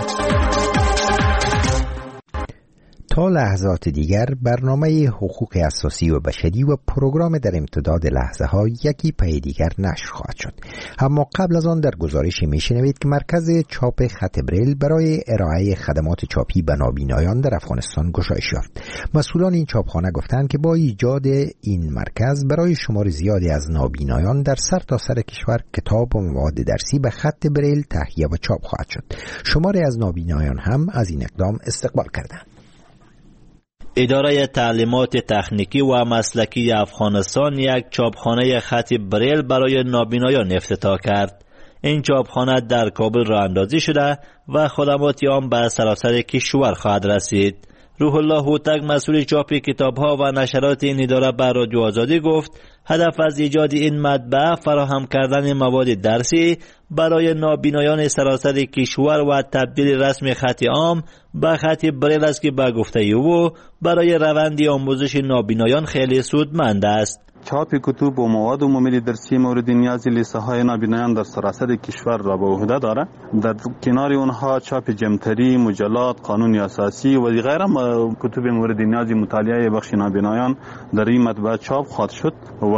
تا لحظات دیگر برنامه حقوق اساسی و بشری و پروگرام در امتداد لحظه ها یکی پی دیگر نشر خواهد شد. اما قبل از آن در گزارشی میشنوید که مرکز چاپ خط بریل برای ارائه خدمات چاپی به نابینایان در افغانستان گشایش یافت. مسئولان این چاپخانه گفتند که با ایجاد این مرکز برای شمار زیادی از نابینایان در سرتاسر کشور کتاب و مواد درسی به خط بریل تهیه و چاپ خواهد شد. شماری از نابینایان هم از این اقدام استقبال کردند.
اداره تعلیمات تکنیکی و مسلکی افغانستان یک چاپخانه خط بریل برای نابینایان افتتاح کرد. این چاپخانه در کابل راه اندازی شده و خدمات آن به سراسر کشور خواهد رسید. روح الله هوتک مسئول چاپ کتاب‌ها و نشرات این اداره به رادیو آزادی گفت هدف از ایجاد این مطبعه فراهم کردن مواد درسی برای نابینایان سراسر کشور و تبدیل رسم خط عام به خط بریل است که به گفته او برای روند آموزش نابینایان خیلی سودمند است.
چاپ کتب و مواد عمومی درسی مورد نیاز لیسه های نابینایان در سراسر کشور را به عهده دارد. در کنار اونها چاپ جمتری، مجلات، قانون اساسی و غیره کتب مورد نیاز مطالعه بخش نابینایان در این مطبعه چاپ خواهد شد و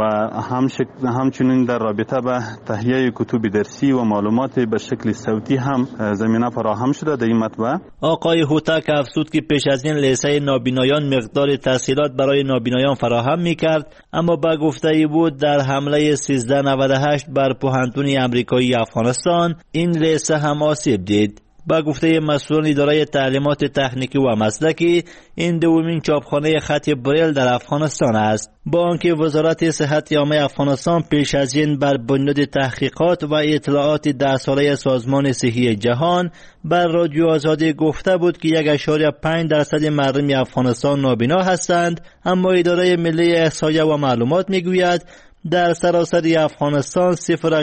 همچنین در رابطه به تهیه کتب درسی و معلومات به شکل صوتی هم زمینه فراهم شده در این مطبعه.
آقای هوتک افزود که پیش از این لیسه نابینایان مقدار تسهیلات برای نابینایان فراهم می‌کرد، اما با گفته ای بود در حمله 1398 بر پوهنتون امریکایی افغانستان این لیسه هم آسیب دید. با گفته مسئولان اداره تعلیمات تکنیکی و مسلکی، این دومین چاپخانه خط بریل در افغانستان است. با آنکه وزارت صحت عامه افغانستان پیش از این بر بنیاد تحقیقات و اطلاعات 10 ساله سازمان صحی جهان بر رادیو آزادی گفته بود که 1.5% مردم افغانستان نابینا هستند، اما اداره ملی احصایه و معلومات میگوید در سراسر افغانستان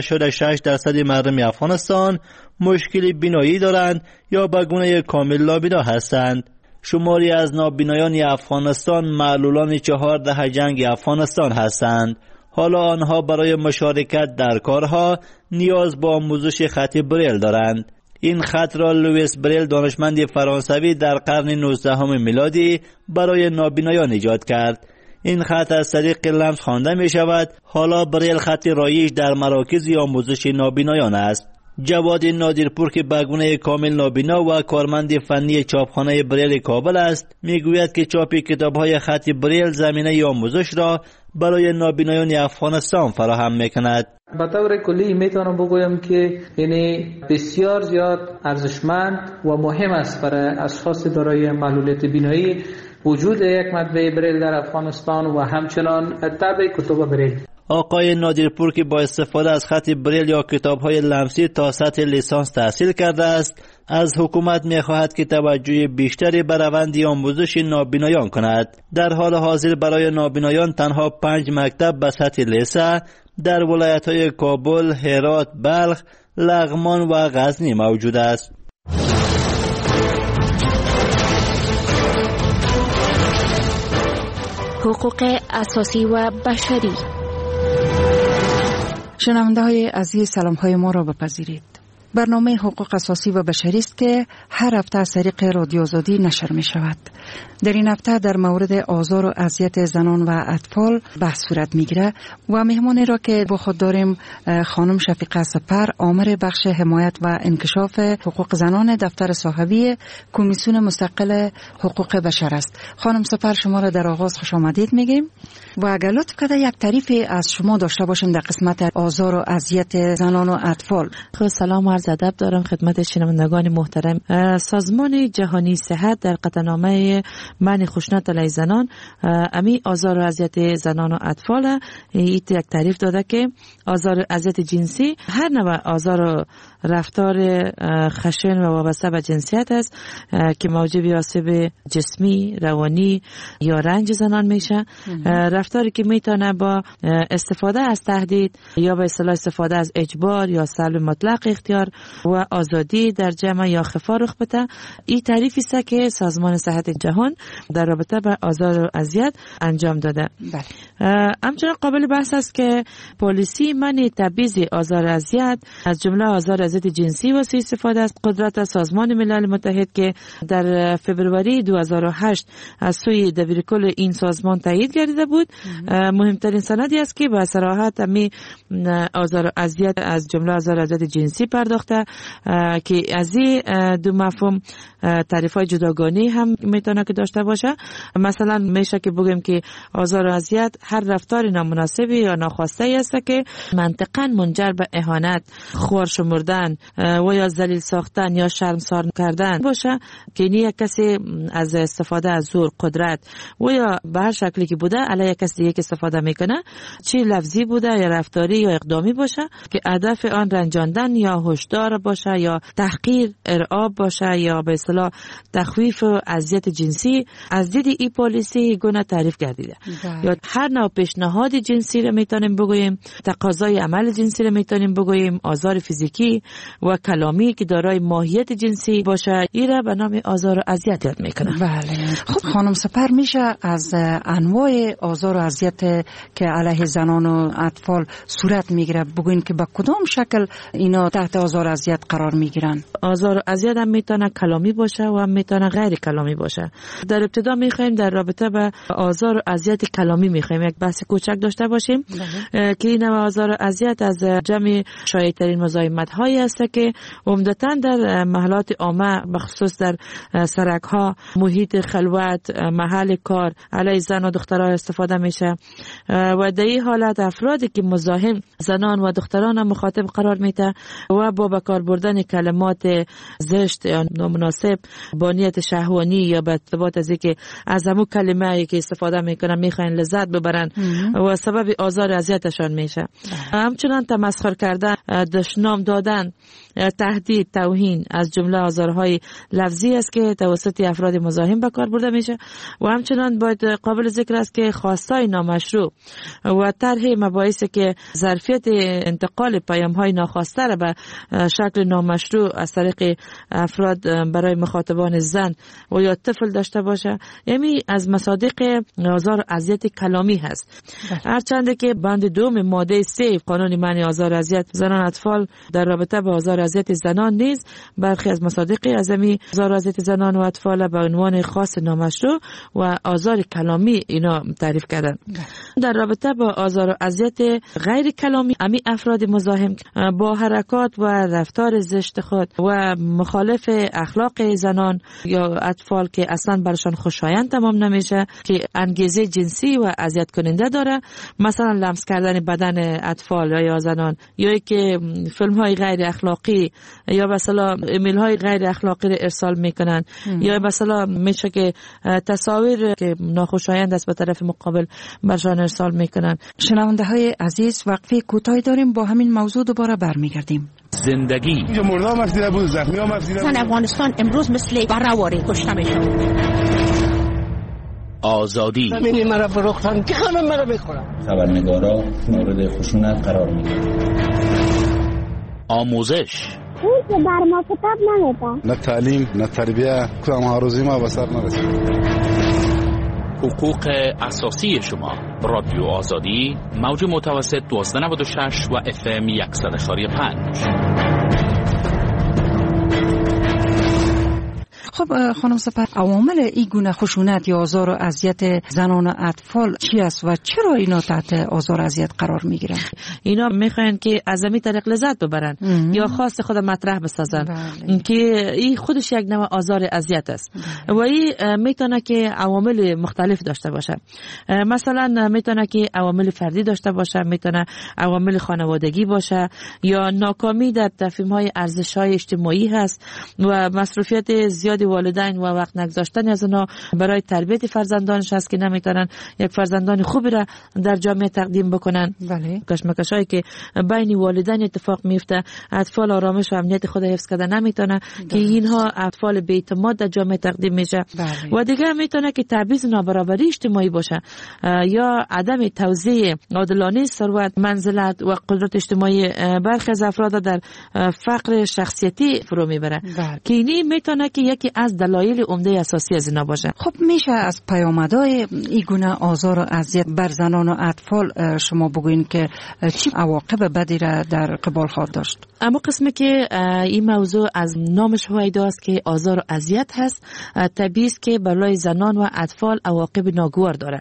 0.6% مردم افغانستان مشکل بینایی دارند یا به گونه کامل نابینا هستند. شماری از نابینایان افغانستان معلولان 14 جنگ افغانستان هستند. حالا آنها برای مشارکت در کارها نیاز به آموزش خط بریل دارند. این خط را لوئیس بریل دانشمند فرانسوی در قرن 19 میلادی برای نابینایان ایجاد کرد. این خط از طریق لمس خوانده می شود. حالا بریل خط رایج در مراکز آموزش نابینایان است. جواد نادرپور که به گونه کامل نابینا و کارمند فنی چاپخانه بریل کابل است، میگوید که چاپ کتاب‌های خط بریل زمینه آموزش را برای نابینایان افغانستان فراهم می‌کند.
به طور کلی میتونم بگویم که یعنی بسیار زیاد ارزشمند و مهم است برای اشخاص دارای معلولیت بینایی وجود یک مطبعه بریل در افغانستان و همچنان طبع کتب بریل.
آقای نادرپور که با استفاده از خط بریل یا کتاب‌های لمسی تا سطح لیسانس تحصیل کرده است، از حکومت می‌خواهد که توجه بیشتری به روند آموزش نابینایان کند. در حال حاضر برای نابینایان تنها 5 مکتب به سطح لیسه در ولایت‌های کابل، هرات، بلخ، لغمان و غزنی موجود است.
حقوق اساسی و بشری.
شنونده های عزیز، سلام های ما را بپذیرید. برنامه حقوق اساسی و بشری است که هر هفته از طریق رادیو آزادی نشر می شود. در این هفته در مورد آزار و اذیت زنان و اطفال بحث صورت می گیره و مهمانی را که با خود داریم خانم شفیقه سپر، آمر بخش حمایت و انکشاف حقوق زنان دفتر صاحبی کمیسیون مستقل حقوق بشر است. خانم سپر، شما را در آغاز خوش آمدید میگیم و اگر لطف کنید یک تعریفی از شما داشته باشیم در قسمت آزار و اذیت زنان و اطفال.
سلام و عرض ادب دارم خدمت شنوندگان محترم. سازمان جهانی صحت در قطعنامه منع خشونت علیه زنان امی آزار و اذیت زنان و اطفال یک تعریف داده که آزار و اذیت جنسی هر نوع آزار و رفتار خشن و وابسته به جنسیت است که موجب آسیب جسمی، روانی یا رنج زنان میشه. رفتاری که میتونه با استفاده از تهدید یا به اصطلاح استفاده از اجبار یا سلب مطلق اختیار و آزادی در جمع یا خفا رخ بده. این تعریفی است که سازمان صحت جهان در رابطه با آزار و اذیت انجام داده. همچنین قابل بحث است که پالیسی منع تبعیض آزار و اذیت از جمله آزار و اذیت جنسی و سوء استفاده از قدرت سازمان ملل متحد که در فبروری 2008 از سوی دبیرکل این سازمان تایید گردیده بود، مهمترین سندی است که با صراحت می آزار و اذیت از جمله آزار و اذیت جنسی پرداخته که از این دو مفهوم تعریف‌های جداگانه هم میتونه که داشته باشه. مثلا میشه که بگیم که آزار و اذیت هر رفتار نامناسبی یا ناخواسته است که منطقاً منجر به اهانت، خوار شمردن و یا ذلیل ساختن یا شرمسار کردن باشه که یک کسی از استفاده از زور، قدرت و یا به هر شکلی که بوده علیه کسی دیگه استفاده میکنه، چه لفظی بوده یا رفتاری یا اقدامی باشه که هدف آن رنجاندن یا هشدار باشه یا تحقیر، ارعاب باشه یا به اصطلاح تخویف و اذیت جنسی. از دید این پالیسی گونه تعریف گردیده. یا هر نوع پیشنهاد جنسی رو میتونیم بگوییم، تقاضای عمل جنسی رو میتونیم بگوییم، آزار فیزیکی، و کلامی که دارای ماهیت جنسی باشه این را به نام آزار و اذیت یاد میکنن.
بله. خب خانم سپر، میشه از انواع آزار و اذیت که علیه زنان و اطفال صورت میگیره بگوین که با کدام شکل اینا تحت آزار و اذیت قرار میگیرن؟
آزار و اذیت هم میتونه کلامی باشه و هم میتونه غیر کلامی باشه. در ابتدا میخوایم در رابطه با آزار و اذیت کلامی میخوایم یک بحث کوچک داشته باشیم که این آزار و اذیت از جمع شایع‌ترین مزاحمت هایی است که عمدتاً در محلات عامه بخصوص در سرک ها، محیط خلوت، محل کار علیه زن و دختران استفاده میشه و در این حالت افرادی که مزاحم زنان و دختران مخاطب قرار میده و با کار بردن کلمات زشت یا نامناسب با نیت شهوانی یا به ارتباط از اینکه از همون کلمه‌ای که استفاده میکنن میخواین لذت ببرن و سبب آزار و اذیتشان میشه. همچنان تمسخر کردن، دشنام دادن، تهدید، توهین از جمله آزارهای لفظی است که توسط افراد مزاحم به کار برده میشه و همچنان باید قابل ذکر است که خواستای نامشروع و طرح مباحثی که ظرفیت انتقال پیام‌های ناخواسته را به شکل نامشروع از طریق افراد برای مخاطبان زن و یا طفل داشته باشه، یعنی از مصادیق آزار و اذیت کلامی هست. هرچند که بند 2 ماده 3 قانون منع آزار و اذیت زنان اطفال در رابطه با آزار و اذیت زنان نیز برخی از مصادیق اعظمی آزار و اذیت زنان و اطفال به عنوان خاص نامشروع و آزار کلامی اینا تعریف کردن. در رابطه با آزار و اذیت غیر کلامی، امی افراد مزاحم با حرکات و رفتار زشت خود و مخالف اخلاق زنان یا اطفال که اصلا برشان خوشایند تمام نمیشه که انگیزه جنسی و اذیت کننده داره، مثلا لمس کردن بدن اطفال یا زنان، یا که فیلم های غیر اخلاقی یا مثلا ایمیل های غیر اخلاقی رو ارسال میکنن یا مثلا میشه که تصاویر که ناخوشایند است به طرف مقابل برشان ارسال میکنن.
شنونده های عزیز، وقفه کوتاهی داریم، با همین موضوع دوباره برمیگردیم.
زندگی
زن افغانستان امروز مثل برآوری کشته میشه.
آزادی
زمینی مرا فروختن که همه مرا میخورن.
خبرنگارا مورد خشونت قرار میگیرن.
آموزش
اون که بر ما کتاب نمیدن،
نه تعلیم نه تربیه، کدام هاروزی ما به سر نرسید.
حقوق اساسی شما. رادیو آزادی، موج متوسط 1296 و FM 100.5.
خب خانم سپر، عوامل این گونه خشونت یا آزار و اذیت زنان و اطفال چی است و چرا اینا تحت آزار و اذیت قرار میگیرن؟
اینا میخواین که از همین طریق لذت ببرن یا خواست خود مطرح بسازن که این خودش یک نوع آزار اذیت است و این میتونه که عوامل مختلف داشته باشه. مثلا میتونه که عوامل فردی داشته باشه، میتونه عوامل خانوادگی باشه یا ناکامی در تفهیم‌های ارزش‌های اجتماعی هست و مصروفیت زیاد والدین و وقت نگذاشتن از اونا برای تربیت فرزندانش هست که نمیتونن یک فرزندان خوبی را در جامعه تقدیم بکنن.
بله.
کشمکشایی که بین والدین اتفاق میفته، اطفال آرامش و امنیت خود حفظ کرده نمیتونه که اینها اطفال بی‌اعتماد در جامعه تقدیم میشه. و دیگه میتونه که تبعیض نابرابری اجتماعی باشه یا عدم توزیع عادلانه ثروت، منزلت و قدرت اجتماعی برخی از افراد در فقر شخصیتی فرو میبره که اینی میتونه که یکی از دلایل عمده اساسی از اینا باشه.
خب میشه از پیامدهای این گونه آزار و اذیت بر زنان و اطفال شما بگوین که چی عواقب بدی را در قبال خواهد داشت؟
اما قسمی که این موضوع از نامش هویدا است که آزار و اذیت هست، طبیعی است که برای زنان و اطفال عواقب ناگوار داره.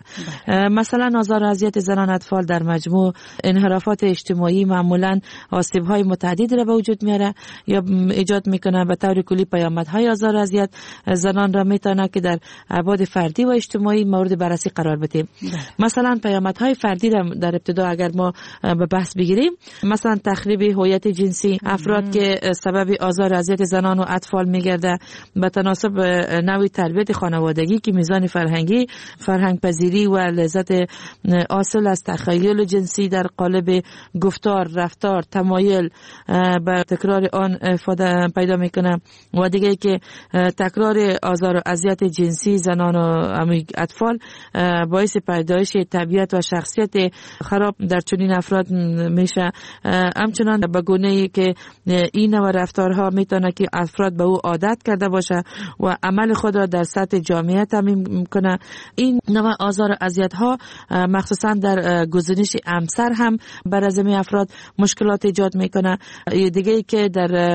مثلا آزار و اذیت زنان و اطفال در مجموع انحرافات اجتماعی معمولا آسیب‌های متعدد را به وجود میاره یا ایجاد میکنه. به طور کلی پیامدهای آزار و اذیت زنان را میتونه که در ابعاد فردی و اجتماعی مورد بررسی قرار بده. مثلا پیامدهای فردی را در ابتدا اگر ما به بحث بگیریم، مثلا تخریب هویت جنسی، افراد که سبب آزار و اذیت زنان و اطفال میگرده به تناسب نوع تربیت خانوادگی که میزان فرهنگی، فرهنگ پذیری و لذت حاصل از تخیل جنسی در قالب گفتار، رفتار، تمایل به تکرار آن پیدا میکنه و دیگه که تکرار آزار و اذیت جنسی زنان و اطفال باعث پیدایش طبیعت و شخصیت خراب در چنین افراد میشه. همچنان به گونه‌ای که این نوع رفتارها میتونه که افراد به او عادت کرده باشه و عمل خود را در سطح جامعه تامین کنه. این نوع آزار و اذیت ها مخصوصا در گزینش همسر هم بر از این افراد مشکلات ایجاد میکنه. دیگه ای که در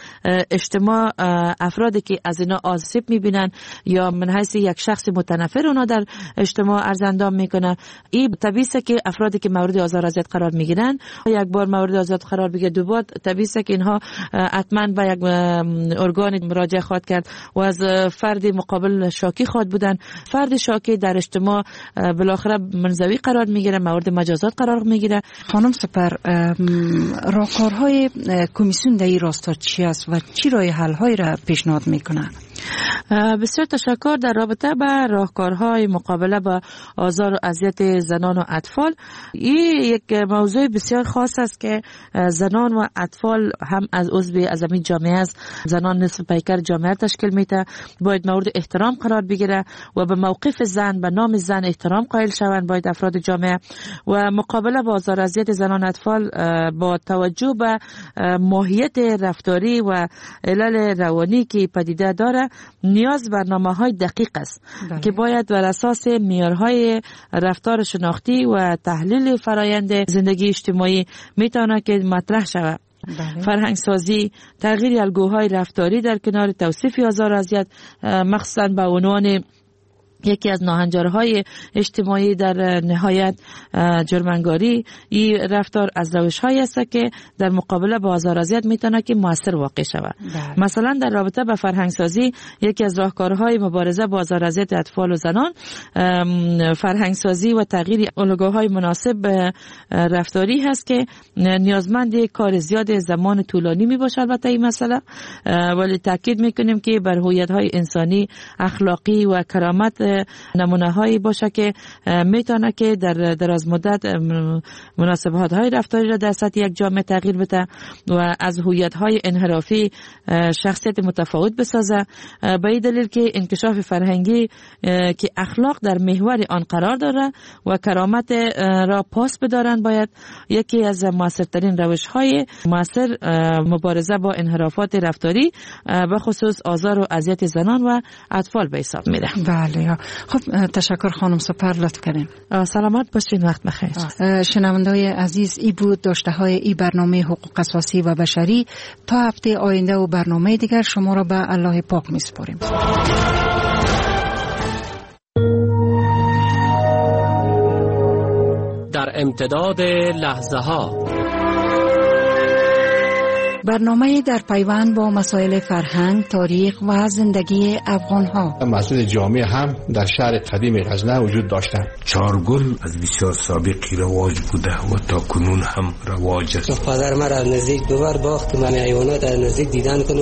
اجتماع افرادی که از اینا آسیب میبینن یا من حیث یک شخص متنفر اونا در اجتماع ارزندام میکنه. این طبیعیه که افرادی که مورد آزار و اذیت قرار میگیرن یک بار مورد آزار قرار بگیره دو بار طبیعیه که اینها حتما به یک ارگان مراجعه خواهد کرد و از فرد مقابل شاکی خواهد بودن. فرد شاکی در اجتماع بالاخره منزوی قرار میگیره، مورد مجازات قرار میگیره.
خانم سپر، راهکارهای کمیسیون در این راستا چی است و چی راه حل هایی را پیشنهاد میکنه؟
بسیار تشکر. در رابطه با راهکارهای مقابله با آزار و اذیت زنان و اطفال، این یک موضوع بسیار خاص است که زنان و اطفال هم از عضو از این جامعه است. زنان نصف پیکر جامعه تشکیل میده، باید مورد احترام قرار بگیره و به موقف زن، به نام زن احترام قائل شوند. باید افراد جامعه و مقابله با آزار و اذیت زنان و اطفال با توجه به ماهیت رفتاری و علل روانی که پدیده داره نیاز برنامه‌های دقیق است که باید بر اساس معیارهای رفتار شناختی و تحلیل فرایند زندگی اجتماعی میتونه که مطرح شود. فرهنگ سازی، تغییر الگوهای رفتاری در کنار توصیف آزار و اذیت، مخصوصا به عنوان یکی از ناهنجارهای اجتماعی در نهایت جرم‌انگاری، این رفتار از روش‌هایی است که در مقابله با آزار و اذیت میتونه که موثر واقع شود. مثلا در رابطه با فرهنگ سازی، یکی از راهکارهای مبارزه با آزار و اذیت اطفال و زنان فرهنگ سازی و تغییر الگوهای مناسب رفتاری هست که نیازمند کار زیاد زمان طولانی میباشه. البته این مسئله ولی تاکید میکنیم که بر هویت‌های انسانی، اخلاقی و کرامت نمونه هایی باشه که میتونه که در دراز مدت مناسبات های رفتاری را در سطح یک جامعه تغییر بده و از هویت های انحرافی شخصیت متفاوت بسازه. به این دلیل که انکشاف فرهنگی که اخلاق در محور آن قرار داره و کرامت را پاس بدارن باید یکی از موثرترین روش های موثر مبارزه با انحرافات رفتاری به خصوص آزار و اذیت زنان و اطفال به حساب میره.
بله. خب تشکر خانم سپر، لطف کردین.
سلامت باشین، وقت بخیر.
شنونده‌های عزیز، این بود داشته های این برنامه حقوق اساسی و بشری. تا هفته آینده و برنامه دیگر شما را به الله پاک میسپاریم.
در امتداد لحظه ها،
برنامه در پیوند با مسائل فرهنگ، تاریخ و زندگی افغان‌ها.
مسجد جامع هم در شهر قدیم غزنه وجود داشتند.
چارگل از بسیار سابقی رواج بوده و تا کنون هم رواج است.
پدر من از نزدیک دوبار باخت من حیوانات از نزدیک دیدن کنم.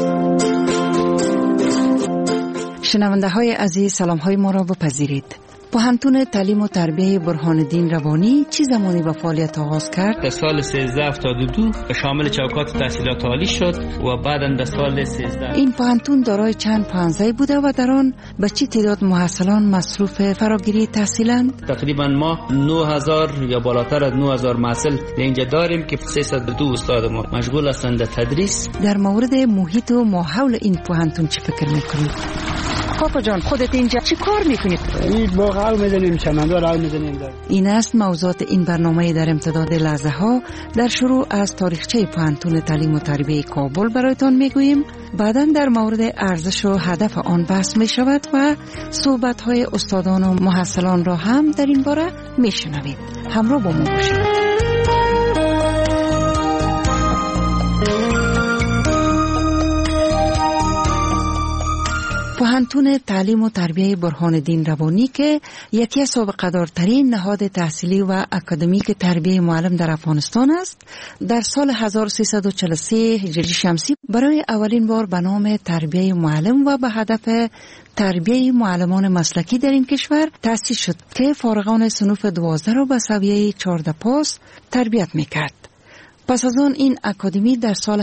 شنونده های عزیز، سلام های ما را بپذیرید. پوهنتون تعلیم و تربیه برهان الدین روانی چه زمانی به فعالیت آغاز کرد؟
در سال 1372 شامل چوکات تحصیلات عالی شد و بعداً در سال 13
این پوهنتون دارای چند پانزه بوده و در آن به چه تعداد محصلان مصروف فراگیری تحصیلند؟
تقریبا ما 9000 یا بالاتر از 9000 محصل اینجا داریم که 302 استاد ما مشغول هستند در تدریس.
در مورد محیط و ماحول این پوهنتون چه فکر می‌کنید؟ کاکا جان، خودت اینجا چی کار میکنید؟
این باغ می‌زنیم، چمندار می‌زنیم.
این است موضوعات این برنامه در امتداد لحظه ها. در شروع از تاریخچه پوهنتون تعلیم و تربیه کابل برایتان میگوییم. بعداً در مورد ارزش و هدف آن بحث می شود و صحبت های استادان و محصلان را هم در این باره میشنوید. همراه با ما باشید. پوهنتون تعلیم و تربیه برهان الدین روانی که یکی از سابقه‌دارترین نهاد تحصیلی و اکادمیک تربیه معلم در افغانستان است، در سال 1343 هجری شمسی برای اولین بار به نام تربیه معلم و به هدف تربیه معلمان مسلکی در این کشور تأسیس شد که فارغان صنوف 12 را به سویه 14 پاس تربیت می‌کرد. پس از آن این اکادمی در سال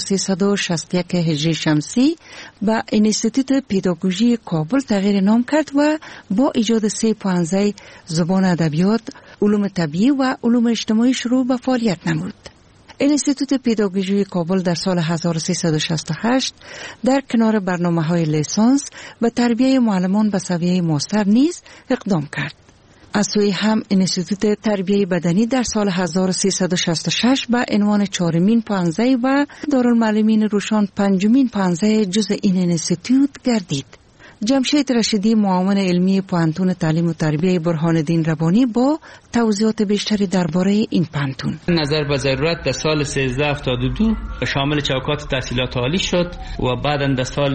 1361 هجری شمسی به انستیتوت پداگوژی کابل تغییر نام کرد و با ایجاد 3 پانزه زبان ادبیات، علوم طبیعی و علوم اجتماعی شروع به فعالیت نمود. انستیتوت پداگوژی کابل در سال 1368 در کنار برنامه‌های لیسانس به تربیت معلمان به سویه ماستر نیز اقدام کرد. از سوی هم انستیتوت تربیت بدنی در سال 1366 به عنوان 4مین پانزه و دارالمعلمین روشان 5مین پانزه جزء این انستیتوت گردید. جمشید رشیدی، معاون علمی پوهنتون تعلیم و تربیت برهان‌الدین ربانی با توضیحات بیشتری درباره این پوهنتون.
نظر به ضرورت در سال 1372 شامل چوکات تحصیلات عالی شد و بعداً در سال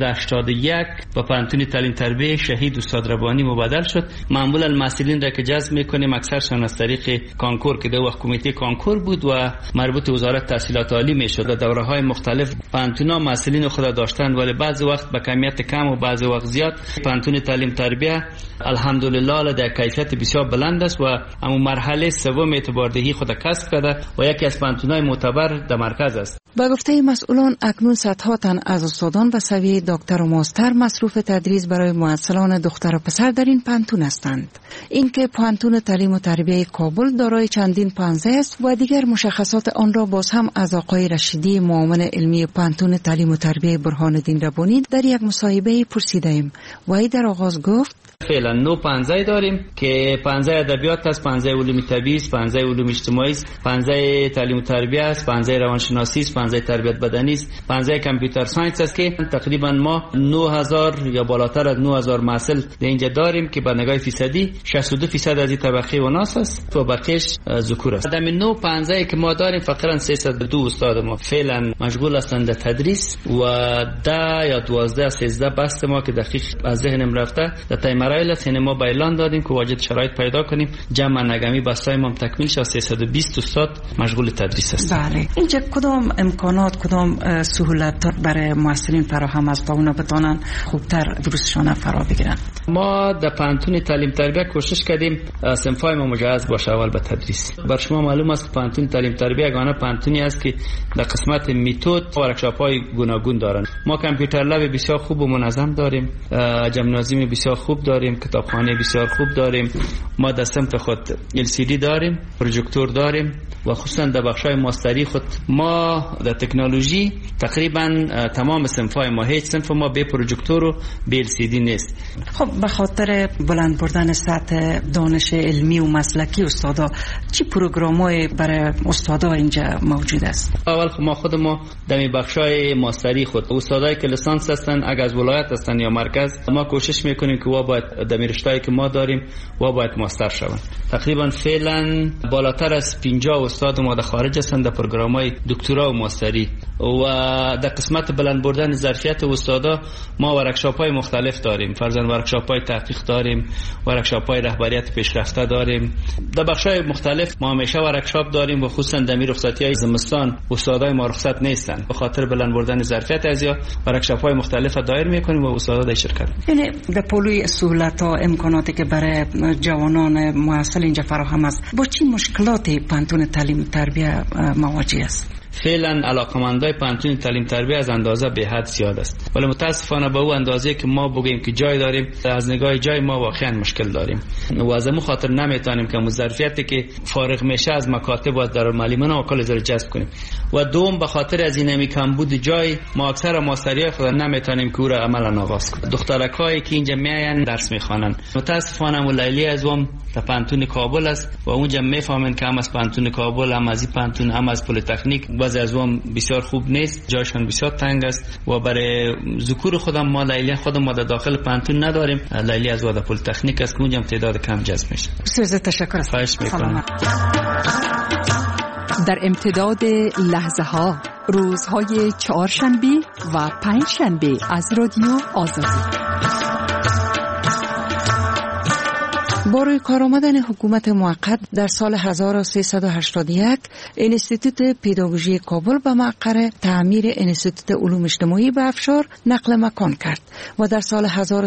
1381 به پوهنتون تعلیم تربیت شهید استاد ربانی مبادل شد. معمولاً محصلین را که جذب می‌کنیم اکثرشان از طریق کانکور که در وقت کمیته کانکور بود و مربوط وزارت تحصیلات عالی می‌شد. در دوره‌های مختلف پوهنتون‌ها محصلین خود داشتن ولی بعضی وقت به کمیت کم و بعضی وقت زیاد. پوهنتون تعلیم تربیت الحمدلله در کیفیت بسیار بلند است و اما مرحله سوم اعتباردهی خود کسب کرده و یکی از پوهنتون‌های معتبر در مرکز است.
با گفته مسئولان اکنون صدها تن از استادان به سویه دکتر و ماستر مصروف تدریس برای معلمان دختر و پسر در این پوهنتون هستند. اینکه پوهنتون تعلیم و تربیت کابل دارای چندین پانزه است و دیگر مشخصات آن را باز هم از آقای رشیدی، معاون علمی پوهنتون تعلیم و تربیت برهان‌الدین ربانی در یک مصاحبه پرسیدیم. وی در آغاز گفت
فعلا 9 پانزه داریم که 5 ادبیات است، 5 علوم طبیعی است، 5 علوم اجتماعی است، 5 تعلیم و تربیت است، 5 روانشناسی است، 5 تربیت بدنی است، 5 کامپیوتر ساینس است که تقریبا ما 9000 یا بالاتر از 9000 محصل در اینجا داریم که به نگاه فیصدی 62% از این طبقه وناس است و بقیش ذکور است. در 9 پانزه که ما داریم فقط 302 استاد ما فعلا مشغول هستند در تدریس و 10 یا 12 13 بست ما که دقیق از ذهنم رفته در تایمرایل ما با اعلان دادیم که واجد شرایط پیدا کنیم جمع نگمی بستای ما تکمیل شد. 320 استاد مشغول تدریس است.
بله. اینجا کدام امکانات، کدام سهولت برای محصلین فراهم است تا اونا بتونن خوبتر دروسشون فرا بگیرن؟
ما در پوهنتون تعلیم تربیت کوشش کردیم صنفای ما مجهز باشه اول به تدریس. بر شما معلوم است پوهنتون تعلیم تربیت یگانه پوهنتونی است که در قسمت متد ورکشاپ‌های گوناگون دارند. ما کامپیوتر لب بسیار خوب و منظم داریم، جمنازیم بسیار خوب داریم، کتابخانه بسیار خوب داریم. ما در سمت خود LCD داریم، پروژکتور داریم و خصوصا در بخشای ماستری خود ما در تکنولوژی تقریبا تمام صنفای ما، هیچ صنف ما به پروژکتور و به LCD نیست.
خب به خاطر بلند بردن سطح دانش علمی و مسلکی استادا چی پروگرام‌های برای استادا اینجا موجود است؟
اول ما خود ما در بخشای ماستری خود استادایی که لیسانس هستن اگر از ولایت هستن یا مرکز ما کوشش میکنیم که وا باید در رشته‌ای که ما داریم وا باید ماستر شوند. تقریبا فعلا بالاتر از 50 استاد ما در خارج هستن در پروگرام‌های دکترا و ماستری و در قسمت بلند بردن ظرفیت استادا ما ورکشاپ‌های مختلف داریم. فرضاً ورکشاپ‌های تحقیق داریم، ورکشاپ‌های رهبریت پیشرفته داریم. در بخش‌های مختلف ما همیشه ورکشاپ داریم و خصوصا در رخصتی‌های زمستان استادای ما رخصت نیستن. به خاطر بلند بردن ظرفیت ازیا ورکشاپ‌های مختلف دایر می‌کنیم و استادا در شرکت.
یعنی در پولوی سهولت‌ها امکاناتی که برای جوانان محصل اینجا فراهم است با چه مشکلاتی پوهنتون تعلیم تربیت مواجه است؟
فعلا علاقمندای پوهنتون تعلیم تربیت از اندازه به حد زیاد است، ولی متاسفانه به او اندازه که ما بگیم که جای داریم از نگاه جای ما واقعا مشکل داریم و از همون خاطر نمیتونیم که ظرفیتی که فارغ میشه از مکاتب و دارالمعلمین و کل زر جذب کنیم و دوم به خاطر از این کمبود جای ما اکثر ماستری خود نمیتونیم که او را عملا آغاز کنیم. دخترکایی که اینجا میاین درس میخوانن متاسفانه ولیلی ازم در پوهنتون کابل است و اونجا میفهمن که هم از پوهنتون کابل هم از پوهنتون هم از پلی تکنیک وضع ازم بسیار خوب نیست، جایشان بسیار تنگ است و برای ذکور خودم ما لیلی خودم ما در داخل پوهنتون نداریم. لیلی از ودا پلی تکنیک است که اونجا هم تعداد کم جذب میشه.
بسیار تشکر.
خواهش میکنم.
در امتداد لحظه ها روزهای چهارشنبه و پنجشنبه از رادیو آزادی
با روی کار آمدن حکومت موقت در سال 1381 انستیتوت پداگوژی کابل به مقر تعمیر انستیتوت علوم اجتماعی به افشار نقل مکان کرد و در سال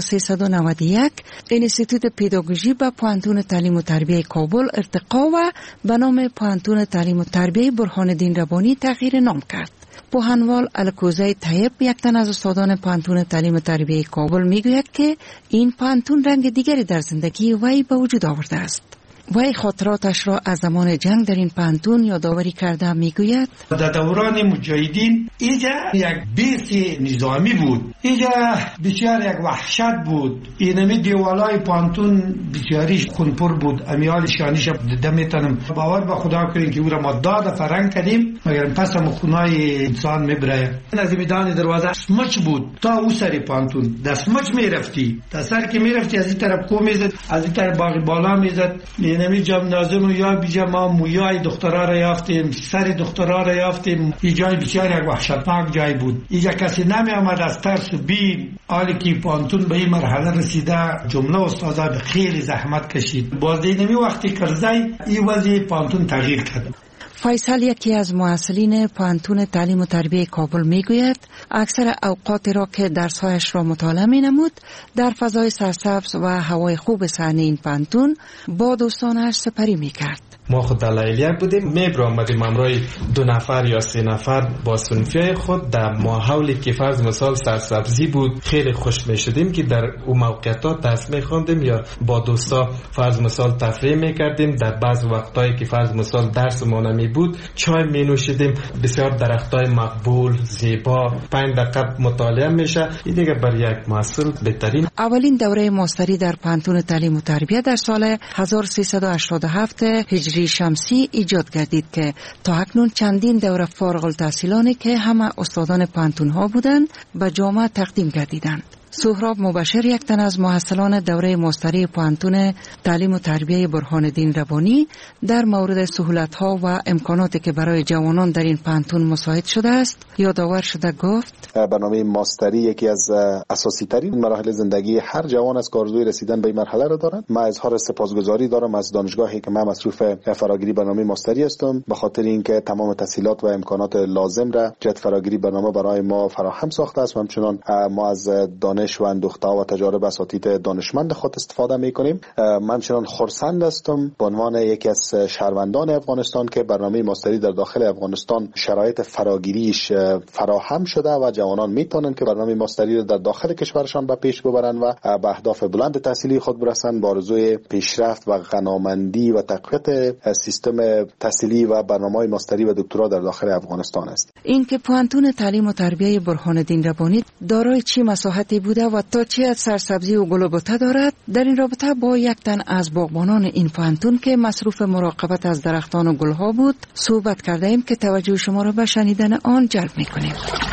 1391 انستیتوت پداگوژی به پوهنتون تعلیم و تربیه کابل ارتقا و به نام پوهنتون تعلیم و تربیه برهان الدین ربانی تغییر نام کرد. پوهنوال الکوزه طیب، یک تن از استادان پوهنتون تعلیم و تربیه کابل، میگوید که این پوهنتون رنگ دیگری در زندگی وی به وجود آورده است. وی خاطراتش را از زمان جنگ در این پوهنتون یادآوری کرده. میگوید
در دوران مجاهدین اینجا یک بیس نظامی بود، اینجا بسیار یک وحشت بود. اینمی دیوالای پوهنتون بسیاریش خونپر بود. امیال شانیش دیده میتونم باور به خدا کنیم که او را ما داد فرنگ کردیم، مگر پس هم خونای انسان میبره. از میدان دروازه سمچ بود تا او سری پوهنتون در سمچ میرفتی، تا سر که میرفتی از این طرف کو میزد، از این طرف باقی بالا میزد. نمی جمنازم و یا بیجا ما مویای دخترها را یافتیم، سر دخترها را یافتیم. این جای بسیار یک وحشتناک جای بود. اینجا کسی نمی آمد از ترس و بیم. حالی که پوهنتون به این مرحله رسیده، جمله استادا به خیلی زحمت کشید. باز نمی وقتی کرزی این وضعی پوهنتون تغییر کرد.
فیصل، یکی از مؤسسین پوهنتون تعلیم و تربیه کابل، میگوید اکثر اوقات را که درس‌هایش را مطالعه می‌نمود در فضای سرسبز و هوای خوب صحنه این پوهنتون با دوستانش سپری می‌کرد.
ما خود در لیلیک بودیم، میبرامدیم همراه 2 نفر یا 3 نفر با صنفیای خود در ماحولی که فرض مثال سرسبزی بود. خیلی خوش میشدیم که در اون موقعیت‌ها درس میخواندیم یا با دوستا فرض مثال تفریح میکردیم. در بعض وقتایی که فرض مثال درس ما نمی بود چای می نوشیدیم. بسیار درختای مقبول زیبا 5 دقیقه مطالعه میشه. این دیگه بر یک محصول بهترین.
اولین دوره ماستری در پوهنتون تعلیم و تربیت در سال 1387 هجری شمسی ایجاد گردید که تا اکنون چندین دوره فارغ التحصیلانی که همه استادان پوهنتون ها بودند به جامعه تقدیم گردیدند. سهراب مبشر، یک تن از محصلان دوره ماستری پوهنتون تعلیم و تربیه برهان الدین ربانی، در مورد سهولت‌ها و امکاناتی که برای جوانان در این پوهنتون مساعد شده است یادآور شده گفت:
برنامه ماستری یکی از اساسی ترین مراحل زندگی هر جوان از کارزوی رسیدن به این مرحله را دارد. من اظهار سپاسگزاری دارم از دانشگاهی که من مصروف فراگیری برنامه ماستری هستم، به خاطر اینکه تمام تسهیلات و امکانات لازم را جهت فراگیری برنامه برای ما فراهم ساخته است. همچنین ما از دانش و اندوخته و تجارب اساتید دانشمند خود استفاده میکنیم. من چنان خرسند هستم به عنوان یکی از شهروندان افغانستان که برنامه ماستری در داخل افغانستان شرایط فراگیریش فراهم شده و جوانان میتونن که برنامه ماستری را در داخل کشورشان به پیش ببرن و به اهداف بلند تحصیلی خود برسن با آرزوی پیشرفت و غنامندی و تقویت سیستم تحصیلی و برنامه‌های ماستری و دکترا در داخل افغانستان است.
این که پوهنتون تعلیم و تربیه برهان الدین ربانی دارای چه مساحتی بوده و تا چه از سرسبزی و گل و بوته دارد، در این رابطه با یک تن از باغبانان این پوهنتون که مصروف مراقبت از درختان و گلها بود صحبت کرده ایم که توجه شما را به شنیدن آن جلب می‌کنیم.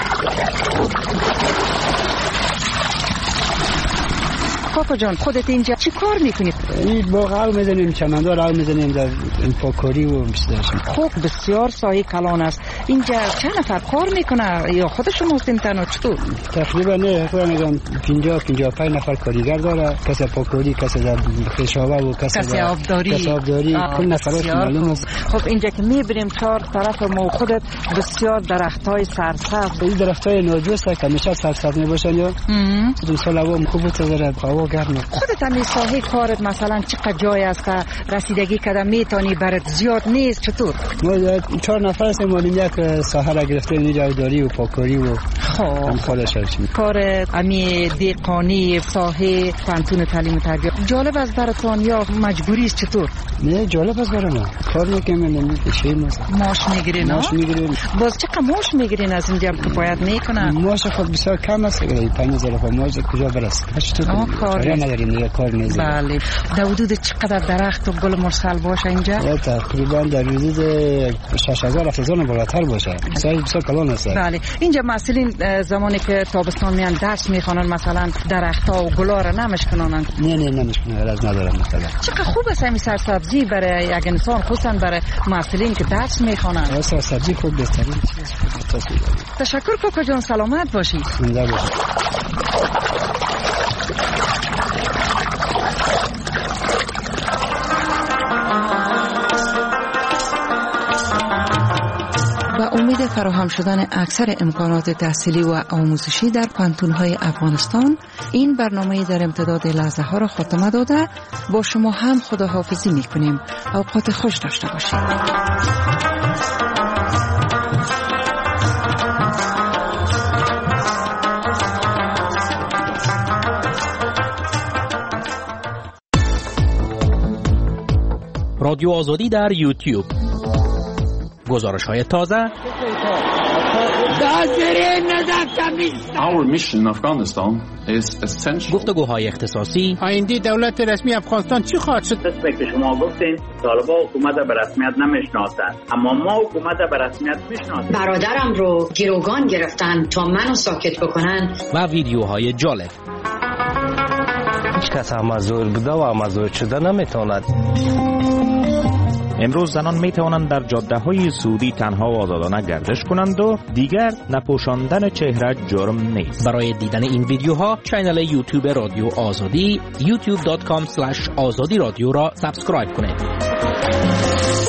کاکا جان، خودت اینجا چی کار میکنید؟
این باغ رو میزنیم، چمندار رو میزنیم در پاکاری و مستشم.
خب بسیار سایه کلان است. اینجا چند نفر کار میکنه یا خودشون هستین تنها چطور؟
تقریبا نه، خودم میگم 50-55 نفر کاریگر داره. کسی پاکاری، کسی در خشابه و کسی آبداری. کل نفرات معلوم است.
خب اینجا که میبریم 4 طرف ما خودت بسیار درختای سرسبز.
این درختای ناجوسه که همیشه سرسبز میباشن یا دو سال هوا خوب بتذاره هوا گرمه.
خودت هم ساحه کارت مثلا چقدر جای است که رسیدگی کردن میتونی برات زیاد نیست چطور؟
ما 4 نفر هستیم، ما یک ساحه را گرفتیم، نجاتداری و پاکاری و
هم
کارش هستیم.
کار امی دیقانی ساحه پوهنتون تعلیم و تربیت جالب است براتون یا مجبوری است چطور؟
نه جالب است برای ما. کار میکنیم
ماش میگیرین؟
ماش میگیریم.
باز چقدر ماش میگیرین از اینجا که باید میکنن؟
ماش خود بسیار کم است، 5000 ماش کجا برست؟ کار نداریم دیگه، کار نیست.
بله. در حدود چقدر درخت و گل مرسل باشه اینجا؟
تقریبا در حدود 6000-7000 بالاتر باشه. بسیار کلان است.
بله. اینجا مسئولین زمانی که تابستان میان درس میخوانن مثلا درخت‌ها و گلا را نمیشکنن؟
نه نمیشکنن، از ندارم مثلا.
چقدر خوب است این سرسبزی برای یک انسان، خصوصا برای مسئولین که درس میخوانن.
سرسبزی خود بهترین چیز.
تشکر کاکا جان، سلامت باشی.
زنده باشی.
با امید فراهم شدن اکثر امکانات تحصیلی و آموزشی در پانتون‌های افغانستان، این برنامه در امتداد لحظه ها را خاتمه داده با شما هم خداحافظی می‌کنیم. اوقات خوش داشته باشید.
رادیو آزادی در یوتیوب. گزارش‌های تازه.
Our mission in Afghanistan is essential.
گفتگوهای اختصاصی.
آینده دولت رسمی افغانستان چی خواهد شد؟
مثل که شما گفتین طالبان حکومت به رسمیت نمیشناسند، اما ما حکومت به رسمیت میشناسیم.
برادرم رو گروگان گرفتن تا منو ساکت بکنن.
و ویدیوهای جالب.
هیچ کس مزور بوده و مزور شده نمیتواند.
امروز زنان می توانند در جاده های سعودی تنها و آزادانه گردش کنند و دیگر نپوشاندن چهره جرم نیست.
برای دیدن این ویدیوها کانال یوتیوب رادیو آزادی youtube.com/azadi radio را سابسکرایب کنید.